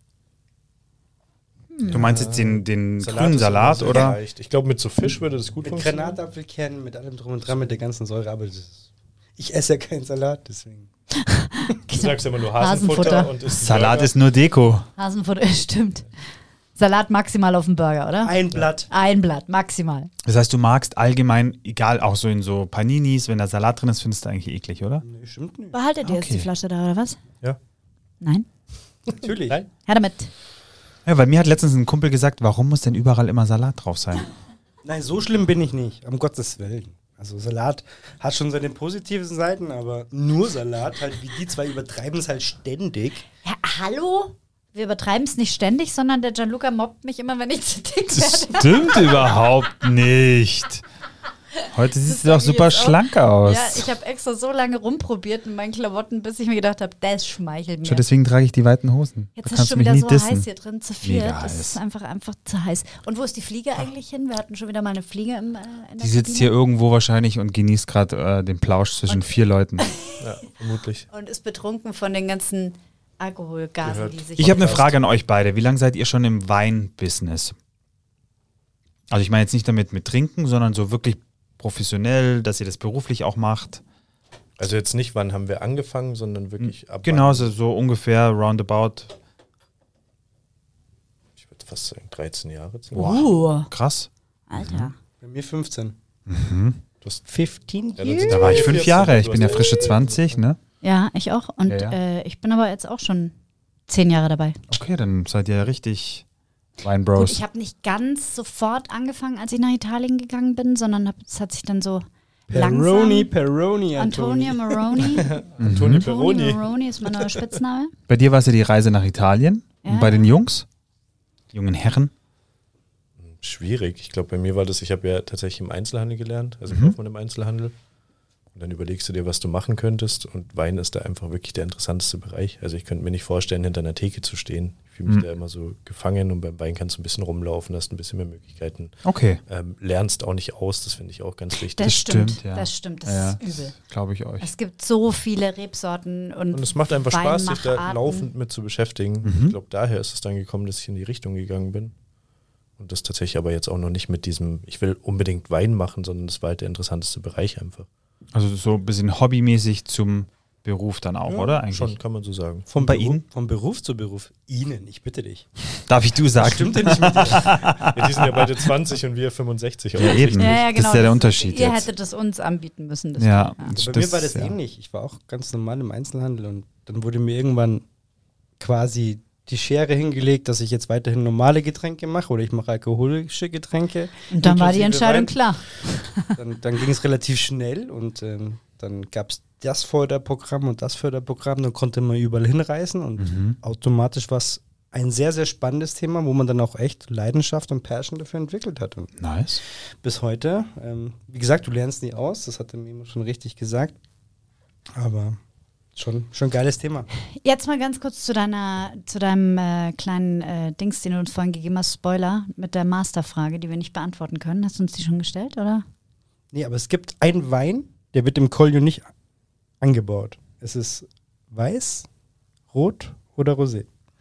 Du meinst jetzt den, den Salat grünen ist Salat, immer so oder? leicht. Ich glaube, mit so Fisch würde das gut Mit funktionieren. Granatapfelkernen, mit allem drum und dran, mit der ganzen Säure. Aber das ist, ich esse ja keinen Salat, deswegen. Du sagst immer nur Hasenfutter. Hasenfutter und isst Salat Burger. ist nur Deko. Hasenfutter, stimmt. Salat maximal auf dem Burger, oder? Ein Blatt. Ein Blatt, maximal. Das heißt, du magst allgemein, egal, auch so in so Paninis, wenn da Salat drin ist, findest du eigentlich eklig, oder? Nee, stimmt nicht. Behaltet ihr jetzt Okay. die Flasche da, oder was? Ja. Nein? Natürlich. Nein? Ja, damit. Ja, weil mir hat letztens ein Kumpel gesagt, warum muss denn überall immer Salat drauf sein? Nein, so schlimm bin ich nicht, um Gottes Willen. Also Salat hat schon seine positiven Seiten, aber nur Salat, halt wie die zwei übertreiben es halt ständig. Ja, hallo? Wir übertreiben es nicht ständig, sondern der Gianluca mobbt mich immer, wenn ich zu dick Das werde. stimmt überhaupt nicht. Heute siehst du doch super jetzt auch- schlank aus. Ja, ich habe extra so lange rumprobiert in meinen Klamotten, bis ich mir gedacht habe, das schmeichelt mir. Schon deswegen trage ich die weiten Hosen. Jetzt da ist es kannst du schon mich wieder nie so dissen. heiß hier drin zu viert. Mega Das heiß. ist einfach, einfach zu heiß. Und wo ist die Fliege eigentlich hin? Wir hatten schon wieder mal eine Fliege im, äh, in der Die sitzt hier Kabine irgendwo wahrscheinlich und genießt gerade äh, den Plausch zwischen vier Leuten. Ja, vermutlich. und ist betrunken von den ganzen Alkoholgasen, Gehört. die sich... Ich habe eine Podcast. Frage an euch beide. Wie lange seid ihr schon im Wein-Business? Also ich meine jetzt nicht damit mit Trinken, sondern so wirklich professionell, dass ihr das beruflich auch macht. Also jetzt nicht, wann haben wir angefangen, sondern wirklich ab Genau, wann- so, so ungefähr roundabout. Ich würde fast sagen dreizehn Jahre. Uh, Krass. Alter. Bei mir fünfzehn. Du hast fünfzehn Ja, Years? das- Da war ich Ja, fünf vierzehn, Jahre. Ich du bin ja hast frische echt- zwanzig, ne? Ja, ich auch. Und Ja, ja. Äh, ich bin aber jetzt auch schon zehn Jahre dabei. Okay, dann seid ihr ja richtig Gut, Weinbros. ich habe nicht ganz sofort angefangen, als ich nach Italien gegangen bin, sondern hab, es hat sich dann so Peroni, langsam... Peroni, Antonio Antonio. Moroni. Antoni Tony Peroni. Moroni ist mein neuer Spitzname. Bei dir war es ja die Reise nach Italien. Ja, Und bei ja. den Jungs? Jungen Herren? Schwierig. Ich glaube, bei mir war das, ich habe ja tatsächlich im Einzelhandel gelernt, also Mhm. Kaufmann im Einzelhandel. Und dann überlegst du dir, was du machen könntest. Und Wein ist da einfach wirklich der interessanteste Bereich. Also ich könnte mir nicht vorstellen, hinter einer Theke zu stehen. Ich fühle mich Mhm. da immer so gefangen und beim Wein kannst du ein bisschen rumlaufen, hast ein bisschen mehr Möglichkeiten. Okay. Ähm, lernst auch nicht aus, das finde ich auch ganz wichtig. Das, Das stimmt, stimmt, ja. das stimmt, das Ja, ist übel. glaube ich euch. Es gibt so viele Rebsorten und Und es macht einfach Spaß, sich da Weinmacharten. laufend mit zu beschäftigen. Mhm. Ich glaube, daher ist es dann gekommen, dass ich in die Richtung gegangen bin. Und das tatsächlich aber jetzt auch noch nicht mit diesem, ich will unbedingt Wein machen, sondern das war halt der interessanteste Bereich einfach. Also so ein bisschen hobbymäßig zum Beruf dann auch, Ja, oder? Eigentlich. Schon, kann man so sagen. Vom Bei Beruf, Ihnen? Vom Beruf zu Beruf. Ihnen, ich bitte dich. Darf ich du sagen? Stimmt denn nicht mit dir? Ja, die sind ja beide zwanzig und wir fünfundsechzig. Ja, eben. Das ist ja der Unterschied Ihr jetzt. hättet es uns anbieten müssen. Das Ja, stimmt, Bei mir war das ja. ähnlich. Ich war auch ganz normal im Einzelhandel und dann wurde mir irgendwann quasi die Schere hingelegt, dass ich jetzt weiterhin normale Getränke mache oder ich mache alkoholische Getränke. Und dann war die inklusive Entscheidung Wein. klar. Dann, dann ging es relativ schnell und ähm, dann gab es das Förderprogramm und das Förderprogramm. Dann konnte man überall hinreisen und Mhm. automatisch war es ein sehr, sehr spannendes Thema, wo man dann auch echt Leidenschaft und Passion dafür entwickelt hat. Und Nice. bis heute, ähm, wie gesagt, du lernst nie aus, das hat der Mimo schon richtig gesagt, aber schon, schon ein geiles Thema. Jetzt mal ganz kurz zu deiner, zu deinem äh, kleinen äh, Dings, den du uns vorhin gegeben hast, Spoiler, mit der Masterfrage, die wir nicht beantworten können. Hast du uns die schon gestellt, oder? Nee, aber es gibt einen Wein, der wird im Collio nicht angebaut. Es ist weiß, rot oder rosé.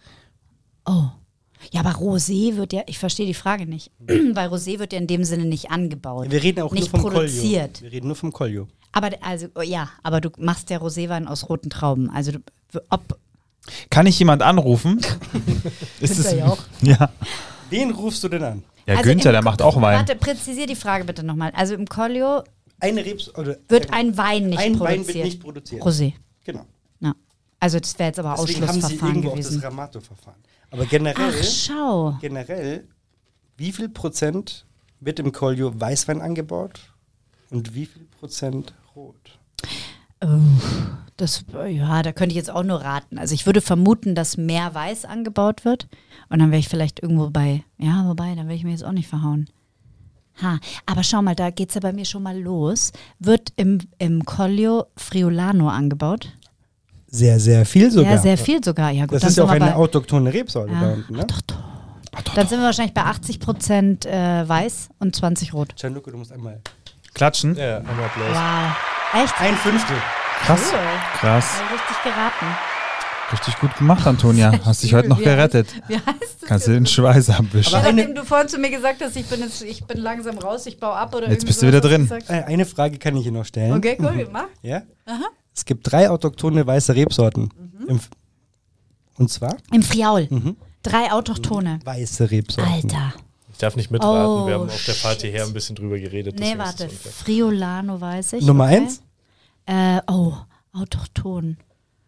Oh. Ja, aber Rosé wird ja, ich verstehe die Frage nicht, weil Rosé wird ja in dem Sinne nicht angebaut. Wir reden auch nicht nur vom produziert. Collio. Wir reden nur vom Collio. Aber d- also, oh ja, aber du machst ja Roséwein aus roten Trauben. Also du, w- ob Kann ich jemand anrufen? Ist Günther es, ja auch. ja. Wen rufst du denn an? Ja, also Günther, im- der macht auch Wein. Warte, präzisier die Frage bitte nochmal. Also im Collio Eine Rebs oder wird ein Wein nicht ein produziert. Wein wird nicht produziert. Rosé. Genau. Ja. Also das wäre jetzt aber Deswegen haben sie Ausschlussverfahren irgendwo auch gewesen. das Ramato-Verfahren. Aber generell, Ach, schau. generell, wie viel Prozent wird im Collio Weißwein angebaut und wie viel Prozent rot? Oh, das, ja, da könnte ich jetzt auch nur raten. Also ich würde vermuten, dass mehr Weiß angebaut wird. Und dann wäre ich vielleicht irgendwo bei, ja, wobei, dann will ich mir jetzt auch nicht verhauen. Ha, aber schau mal, da geht es ja bei mir schon mal los. Wird im, im Collio Friulano angebaut? Sehr, sehr viel sogar. Ja, sehr viel sogar. Ja, gut, Das dann ist ja sind auch wir eine bei, autochthone Rebsorte ja, da unten, ne? doch, doch. Dann sind wir wahrscheinlich bei achtzig Prozent äh, Weiß und zwanzig Rot. Gianluca, du musst einmal. Klatschen? Ja, einmal Applaus. Wow. Echt? Ein Fünftel. Krass. Cool. Krass. Hab ich richtig geraten. Richtig gut gemacht, Antonia. Hast dich heute noch Wie gerettet. Heißt, wie heißt das? Kannst du den Schweiß abwischen. Ja, Aber eine- nachdem du vorhin zu mir gesagt hast, ich bin, jetzt, ich bin langsam raus, ich baue ab oder Jetzt irgendwie bist du wieder sowas, drin. hast gesagt. Äh, Eine Frage kann ich hier noch stellen. Okay, cool, mach. Ja? Es gibt drei autochthone weiße Rebsorten. Mhm. Im F- Und zwar Im Friaul. Mhm. Drei Autochtone. weiße Rebsorten. Alter. Ich darf nicht mitraten, Oh, wir haben auf der Fahrt shit. hierher ein bisschen drüber geredet. Nee, deswegen ist warte. es unfair. Friulano weiß ich. Nummer okay. eins? Äh, oh, Autochton.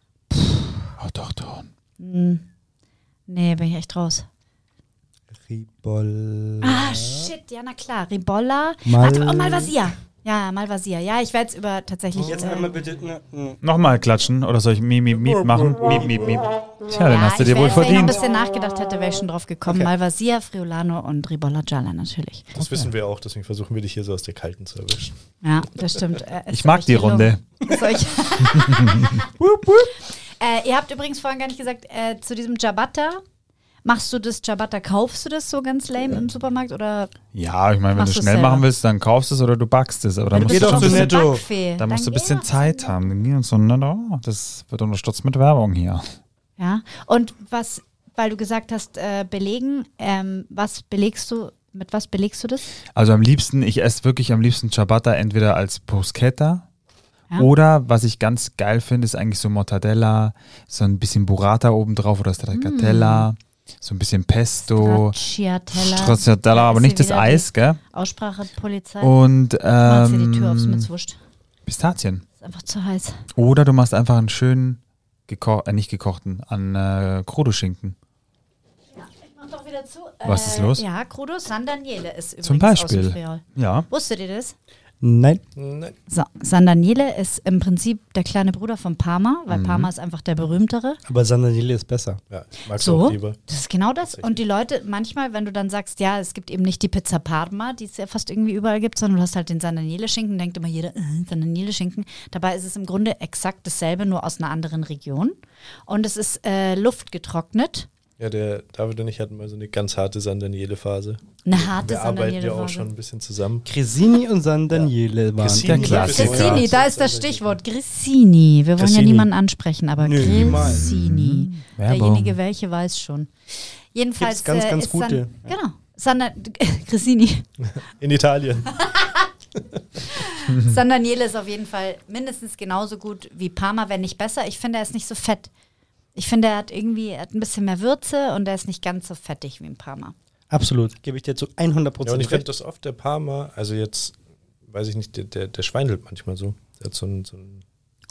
Oh, doch, doch. Nee, bin ich echt raus. Ribolla. Ah, shit, ja, na klar. Ribolla. Mal- Warte, oh, Malvasia. Ja, Malvasia. Ja, ich werde es über tatsächlich. Jetzt äh, einmal bitte. Ne, ne. Nochmal klatschen oder soll ich Miep, Miep, Miep machen? Miep, Miep, Miep. Tja, dann ja, hast du ich dir wohl wär- wenn ich noch ein verdient. bisschen nachgedacht hätte, wäre ich schon drauf gekommen. Okay. Malvasia, Friulano und Ribolla Gialla natürlich. Das wissen wir auch, deswegen versuchen wir dich hier so aus der Kalten zu erwischen. Ja, das stimmt. Äh, ist Ich mag euch die gelungen. Runde. Ist euch äh, ihr habt übrigens vorhin gar nicht gesagt, äh, zu diesem Ciabatta, machst du das Ciabatta, kaufst du das so ganz lame im Supermarkt oder Ja, ich meine, wenn Machst du du's schnell selber? machen willst, dann kaufst du es oder du backst es. Aber da du musst geh du bist doch schon ein zu bisschen, Netto. Backfee. da musst du Dann ein bisschen geh Zeit haben. Und so, na, oh, das wird unterstützt mit Werbung hier. doch. Ja, und was, weil du gesagt hast, äh, belegen, ähm, was belegst du, mit was belegst du das? Also am liebsten, ich esse wirklich am liebsten Ciabatta entweder als Bruschetta Ja. oder was ich ganz geil finde, ist eigentlich so Mortadella, so ein bisschen Burrata obendrauf oder Stracciatella, so ein bisschen Pesto, Stracciatella. Stracciatella, Da aber ist nicht sie das wieder Eis, gell? die Aussprachepolizei. Und Machst dir die Tür aufs ähm, Mitzwurscht. Pistazien. Ist einfach zu heiß. Oder du machst einfach einen schönen, geko äh, nicht gekochten, an äh, Krudo-Schinken. Mach doch wieder zu. Was ist los? Ja, Crudo San Daniele ist übrigens Zum aus Beispiel. dem Friaul. Ja. Wusstet ihr das? Nein. Nein. So, San Daniele ist im Prinzip der kleine Bruder von Parma, Mhm. weil Parma ist einfach der berühmtere. Aber San Daniele ist besser. Ja, ich mag es So, auch lieber. das ist genau das. Und die Leute, manchmal, wenn du dann sagst, ja, es gibt eben nicht die Pizza Parma, die es ja fast irgendwie überall gibt, sondern du hast halt den San Daniele-Schinken, denkt immer jeder, äh, San Daniele-Schinken. Dabei ist es im Grunde exakt dasselbe, nur aus einer anderen Region. Und es ist äh, luftgetrocknet. Ja, der David und ich hatten mal so eine ganz harte San Daniele-Phase. Eine harte Wir San arbeiten ja auch Daniele-Phase. schon ein bisschen zusammen. Cresini und San Daniele waren. Grissini, Der Klassiker. Grissini, da ist das Stichwort. Grissini. Wir wollen ja Grissini. niemanden ansprechen, aber Nö, niemals. Grissini. Werbung. Derjenige, welche weiß schon. Jedenfalls Gibt's ganz, äh, ganz ist San, gute. genau. San, Grissini. In Italien. San Daniele ist auf jeden Fall mindestens genauso gut wie Parma, wenn nicht besser. Ich finde, er ist nicht so fett. Ich finde, er hat irgendwie er hat ein bisschen mehr Würze und er ist nicht ganz so fettig wie ein Parma. Absolut. Gebe ich dir zu hundert Ja, und Prozent ich finde das oft der Parma, also jetzt, weiß ich nicht, der, der, der schweinelt manchmal so. Der hat so ein, so ein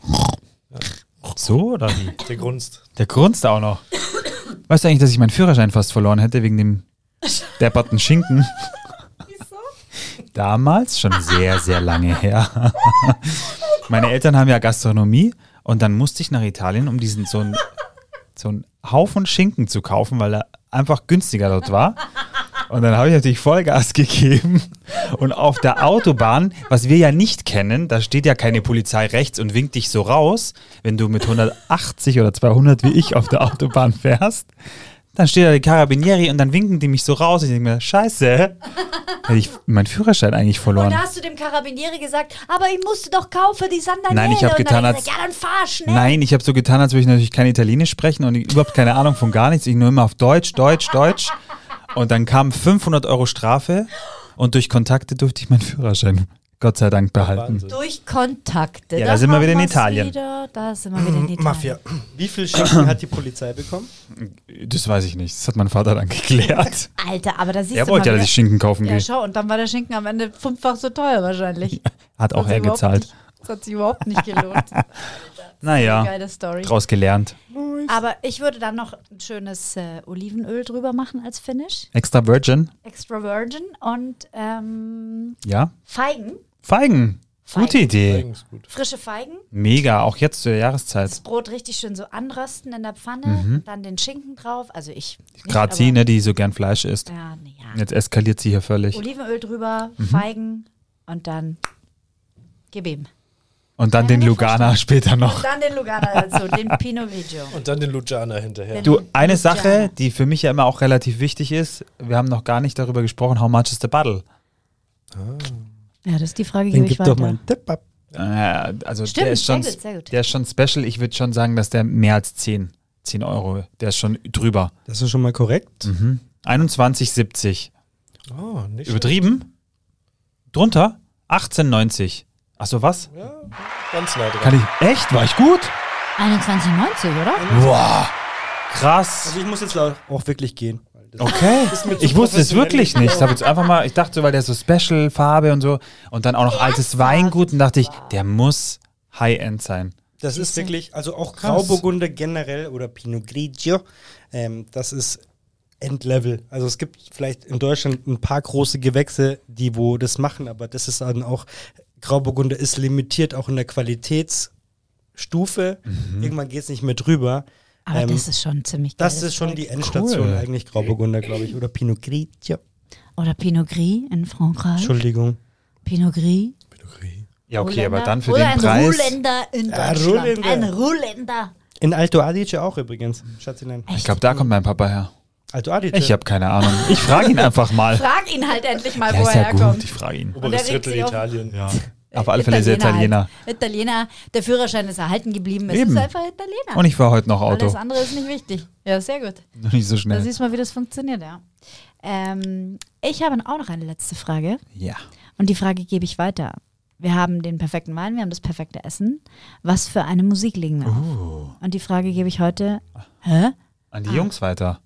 So oder wie? der grunzt. Der grunzt auch noch. Weißt du eigentlich, dass ich meinen Führerschein fast verloren hätte wegen dem depperten Schinken? Wieso? Damals, schon sehr, sehr lange her. Meine Eltern haben ja Gastronomie und dann musste ich nach Italien, um diesen so ein, so ein Haufen Schinken zu kaufen, weil er einfach günstiger dort war. Und dann habe ich natürlich Vollgas gegeben. Und auf der Autobahn, was wir ja nicht kennen, da steht ja keine Polizei rechts und winkt dich so raus, wenn du mit hundertachtzig oder zweihundert wie ich auf der Autobahn fährst. Dann steht da die Carabinieri und dann winken die mich so raus. Ich denke mir, scheiße, hätte ich meinen Führerschein eigentlich verloren. Und da hast du dem Karabinieri gesagt, aber ich musste doch kaufen, die Sandalen. Nein, ich habe getan, als... als... Ja, dann fahr schnell. Nein, ich habe so getan, als würde ich natürlich kein Italienisch sprechen und ich, überhaupt keine Ahnung von gar nichts. Ich nur immer auf Deutsch, Deutsch, Deutsch. Und dann kamen fünfhundert Euro Strafe und durch Kontakte durfte ich meinen Führerschein Gott sei Dank behalten. Wahnsinn. Durch Kontakte. Ja, da sind wir haben wieder in wir's Italien. Wieder, da sind wir wieder in Italien. Mafia. Wie viel Schinken hat die Polizei bekommen? Das weiß ich nicht. Das hat mein Vater dann geklärt. Alter, aber da siehst Er du wollte ja, mal dass ich Schinken kaufen Ja, gehe. schau, und dann war der Schinken am Ende fünffach so teuer wahrscheinlich. Hat auch Das hat er sich überhaupt gezahlt. Nicht, das hat sich überhaupt nicht gelohnt. Naja, Geile Story. draus gelernt. Aber ich würde dann noch ein schönes äh, Olivenöl drüber machen als Finish. Extra Virgin. Extra Virgin und ähm, Ja. Feigen. Feigen. Gute Feigen. Idee. Eigentlich gut. Frische Feigen. Mega, auch jetzt zur Jahreszeit. Das Brot richtig schön so anrösten in der Pfanne. Mhm. Dann den Schinken drauf. Also ich. nicht, Gerade aber- sie, ne, die so gern Fleisch isst. Ja, nee, ja. Jetzt eskaliert sie hier völlig. Olivenöl drüber, Mhm. Feigen und dann gib ihm. Und dann Ja, den mir Lugana später Und noch. dann den Lugana dazu, den Pinot Grigio. Und dann den Luciana hinterher. Du, eine Lugana. Sache, die für mich ja immer auch relativ wichtig ist, wir haben noch gar nicht darüber gesprochen, how much is the bottle? Ja, das ist die Frage, Dann gebe ich gib doch weiter. mal einen Tipp ab. Äh, also Stimmt, der ist schon, sehr gut, sehr gut. der ist schon special. Ich würde schon sagen, dass der mehr als zehn, zehn Euro, der ist schon drüber. Das ist schon mal korrekt. Mhm. einundzwanzig siebzig. Oh, nicht Übertrieben? Drunter? achtzehn neunzig. Achso, was? schlecht. Ja, ganz nah dran. Kann ich, echt? War ich gut? einundzwanzig neunzig, oder? Boah, krass. Also ich muss jetzt auch wirklich gehen. weil das- Okay, ist mir zu ich wusste es professionell. wirklich nicht. Ich habe jetzt einfach mal, ich dachte so, weil der so Special Farbe und so und dann auch noch altes Ernsthaft? Weingut und dachte ich, der muss High-End sein. Das ist Siehste. wirklich, also auch Krass. Grauburgunder generell oder Pinot Grigio, ähm, das ist Endlevel. Also es gibt vielleicht in Deutschland ein paar große Gewächse, die wo das machen, aber das ist dann auch, Grauburgunder ist limitiert auch in der Qualitätsstufe. Irgendwann geht es nicht mehr drüber. Aber Ähm, das ist schon ziemlich geil. Das ist schon die Endstation Cool. eigentlich, Grauburgunder, glaube ich. Oder Pinot Grigio. Oder Pinot Gris in Frankreich. Entschuldigung. Pinot Gris. Ja, okay, Holländer. aber dann für Oder den ein Preis. Ruländer in Ja, Deutschland. Ruländer. Ein Ruländer. In Alto Adige auch übrigens, Schatzinein. Ich glaube, da kommt mein Papa her. Alto Adige. Ich habe keine Ahnung. Ich frage ihn einfach mal. Frag ihn halt endlich mal, Ja, wo ist er ja gut. herkommt. Ich frage ihn. Und Oberes der regt Drittel sich auf- Italien. Ja. Auf alle Fälle ist er Italiener. Halt. Italiener. Der Führerschein ist erhalten geblieben. Es Eben. ist einfach Italiener. Und ich war heute noch Auto. Alles andere ist nicht wichtig. Ja, sehr gut. Noch nicht so Da schnell. siehst du mal, wie das funktioniert, ja. Ähm, ich habe auch noch eine letzte Frage. Ja. Und die Frage gebe ich weiter. Wir haben den perfekten Wein, wir haben das perfekte Essen. Was für eine Musik legen wir Uh, auf? Und die Frage gebe ich heute. Hä? an die Ah. Jungs weiter.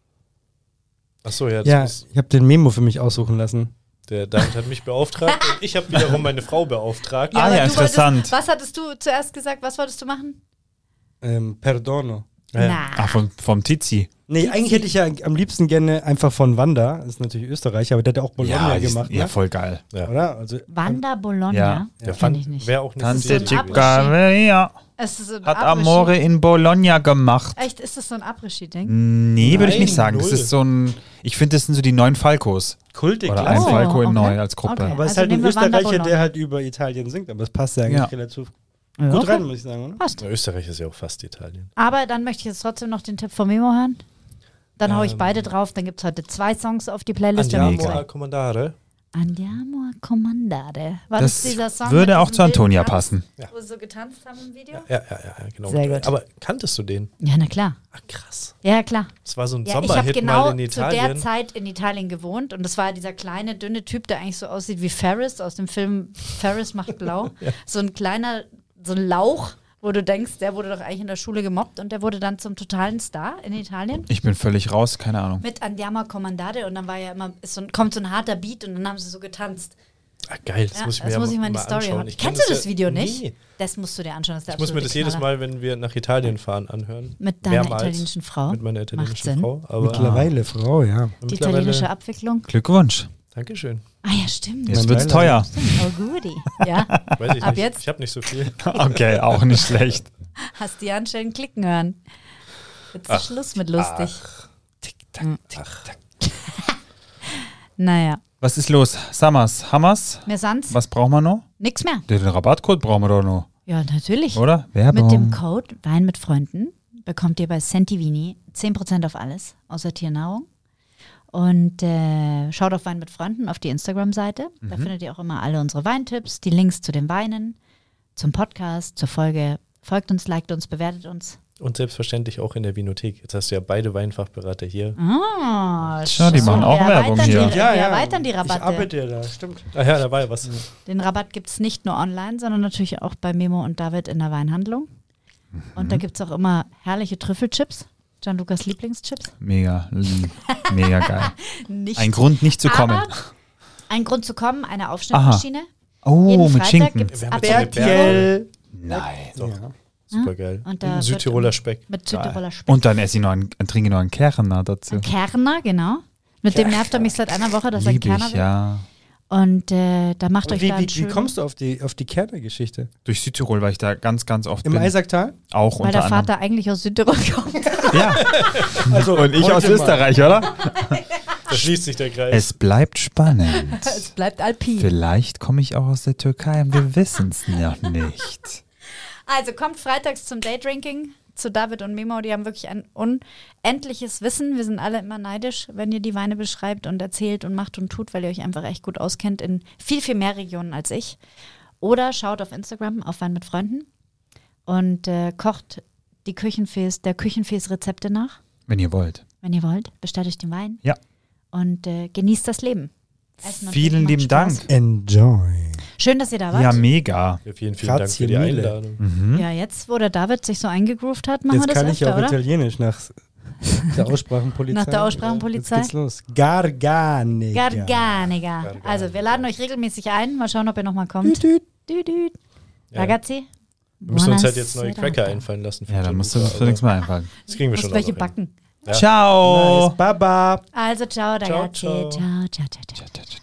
Achso, ja, das Ja, muss, ich habe den Memo für mich aussuchen lassen. der David hat mich beauftragt und ich habe wiederum meine Frau beauftragt. Ah, aber ja, du interessant. Wolltest, was hattest du zuerst gesagt? Was wolltest du machen? Ähm, Perdono. Ja. Na. Ah, vom, vom Tizi. Nee, Tizi. eigentlich hätte ich ja am liebsten gerne einfach von Wanda, das ist natürlich Österreicher, aber der hat ja auch Bologna die ist- gemacht, ja, ne? voll geil. Ja. Oder? Also, Wanda Bologna? Ja. Der Kenn fand, ich nicht. wäre auch nicht Tante so ein gewesen. Chica Es ist so ein hat Après-Ski. Amore in Bologna gemacht. Echt, ist das so ein Après-Ski-Ding? Nee, würde ich Nein, nicht sagen. Das null. ist so ein, ich finde, das sind so die neuen Falcos. kultig, Oder klasse. ein Oh, Falco in okay. neu als Gruppe. Okay. Aber es ist Also halt ein nehmen wir Wanda Österreicher, Bologna. der halt über Italien singt, aber es passt ja eigentlich Ja. relativ Ja, gut okay. rein, muss ich sagen, oder? Passt. Ja, Österreich ist ja auch fast Italien. Aber dann möchte ich jetzt trotzdem noch den Tipp von Memo hören. Dann hau ich Ähm. beide drauf. Dann gibt es heute zwei Songs auf die Playlist. Wir haben Andiamo Andiamo zwei. a comandare. Andiamo a comandare. War Das das, dieser Song? würde mit auch diesem zu Antonia wilden Tanz, passen. Wo sie so getanzt haben im Video? Ja, ja, ja, ja, genau. Sehr gut. Aber kanntest du den? Ja, na klar. Ach, krass. Ja, klar. Das war so ein Ja, ich habe Sommerhit genau mal in zu der Italien. Zeit in Italien gewohnt und das war dieser kleine, dünne Typ, der eigentlich so aussieht wie Ferris aus dem Film Ferris macht blau. So ein kleiner, so ein Lauch, wo du denkst, der wurde doch eigentlich in der Schule gemobbt und der wurde dann zum totalen Star in Italien. Ich bin völlig raus, keine Ahnung. Mit Andiamo a comandare und dann war ja immer, ist so ein, kommt so ein harter Beat und dann haben sie so getanzt. Ah, geil, das Ja, muss ich mir das ja muss ich mal in die mal Story anschauen. hauen. Ich kenn Kennst du das ja- Video nicht? Nee. Das musst du dir anschauen. Das ist der Ich muss mir das absolute jedes Knaller. Mal, wenn wir nach Italien fahren, anhören. Mit deiner Mehrmals. italienischen Frau. Mit meiner Macht italienischen Sinn. Frau. Aber Mittlerweile Frau, ja. Die mittlerweile- italienische Abwicklung. Glückwunsch. Dankeschön. Ah ja, stimmt. Jetzt Mein wird's Beileid. teuer. Stimmt. Oh, goodie. Ja, Weiß ich Ab nicht. jetzt? Ich habe nicht so viel. Okay, auch nicht schlecht. hast die anstellen klicken hören. Jetzt ist Schluss mit lustig. Tick, tack, tick, tack. Naja, Was ist los? Summers, Hammers? mir sonst Was brauchen wir noch? nix mehr. Den Rabattcode brauchen wir doch noch, Ja, natürlich. oder? Werbung. Mit dem Code Wein mit Freunden bekommt ihr bei Sentivini zehn Prozent auf alles, außer Tiernahrung. Und äh, schaut auf Wein mit Freunden auf die Instagram-Seite. Da findet ihr auch immer alle unsere Weintipps, die Links zu den Weinen, zum Podcast, zur Folge. Folgt uns, liked uns, bewertet uns. Und selbstverständlich auch in der Vinothek. Jetzt hast du ja beide Weinfachberater hier. Ah, Schau, die machen auch wir Werbung erweitern hier. Die, wir erweitern die Ich Rabatte. arbeite ja da, stimmt. Ah ja, da war ja was. Den Rabatt gibt es nicht nur online, sondern natürlich auch bei Memo und David in der Weinhandlung. Und da gibt es auch immer herrliche Trüffelchips. Gianlucas Lieblingschips. Mega, lieb. Mega geil. Nicht. Ein Grund, nicht zu kommen. Aber ein Grund zu kommen, eine Aufschnittmaschine. Oh, Jeden mit Freitag Schinken. gibt es Wir haben ab jetzt eine Bertiel. Nein. Doch, Ja. super geil. Und da Südtiroler wird- Speck. Mit Südtiroler Speck. Und dann esse ich noch einen, dann trinke ich noch einen Kerner dazu. Ein Kerner, genau. Mit dem nervt er mich seit einer Woche, dass er einen Liebe Kerner ich, will. ja. Und äh, da macht Und euch wie, da wie, einen wie schönen, kommst du auf die, auf die Kerner-Geschichte? Durch Südtirol, weil ich da ganz, ganz oft Im bin. Eisacktal? Auch weil unter der anderem. Vater eigentlich aus Südtirol kommt. Ja, Also, und ich heute aus mal. Österreich, oder? Da schließt sich der Kreis. Es bleibt spannend. Es bleibt alpin. Vielleicht komme ich auch aus der Türkei und wir wissen es noch nicht. Also kommt freitags zum Daydrinking zu David und Memo. Die haben wirklich ein unendliches Wissen. Wir sind alle immer neidisch, wenn ihr die Weine beschreibt und erzählt und macht und tut, weil ihr euch einfach echt gut auskennt in viel, viel mehr Regionen als ich. Oder schaut auf Instagram auf Wein mit Freunden und äh, kocht die Küchenfees, der Küchenfees-Rezepte nach. Wenn ihr wollt. Wenn ihr wollt, bestellt euch den Wein. Ja. Und äh, genießt das Leben. Essen und Vielen Trinken lieben macht Spaß. Dank. Enjoy. Schön, dass ihr da wart. Ja, mega. Ja, vielen, vielen Dank Grazie für die mille. Einladung. Mhm. Ja, jetzt, wo der David sich so eingegroovt hat, machen Jetzt wir das kann ich öfter, auch oder? Italienisch nach der Aussprachenpolizei. Nach der Aussprachenpolizei? Jetzt geht's los. Garganiga. Garganiga. Garganiga. Also, wir laden euch regelmäßig ein. Mal schauen, ob ihr nochmal kommt. Düt, düt. Dü, dü. Ja. Ragazzi. Wir müssen uns halt jetzt neue Buonasera. Cracker einfallen lassen. für Ja, dann musst du Gianluca, uns für nichts aber mehr einfallen. Das kriegen wir Musst schon welche auch noch hin. backen. Ja. Ciao. Nice. Baba. Also, ciao, ragazzi. ciao. Ciao, ciao, ciao, ciao. Ciao, ciao, ciao.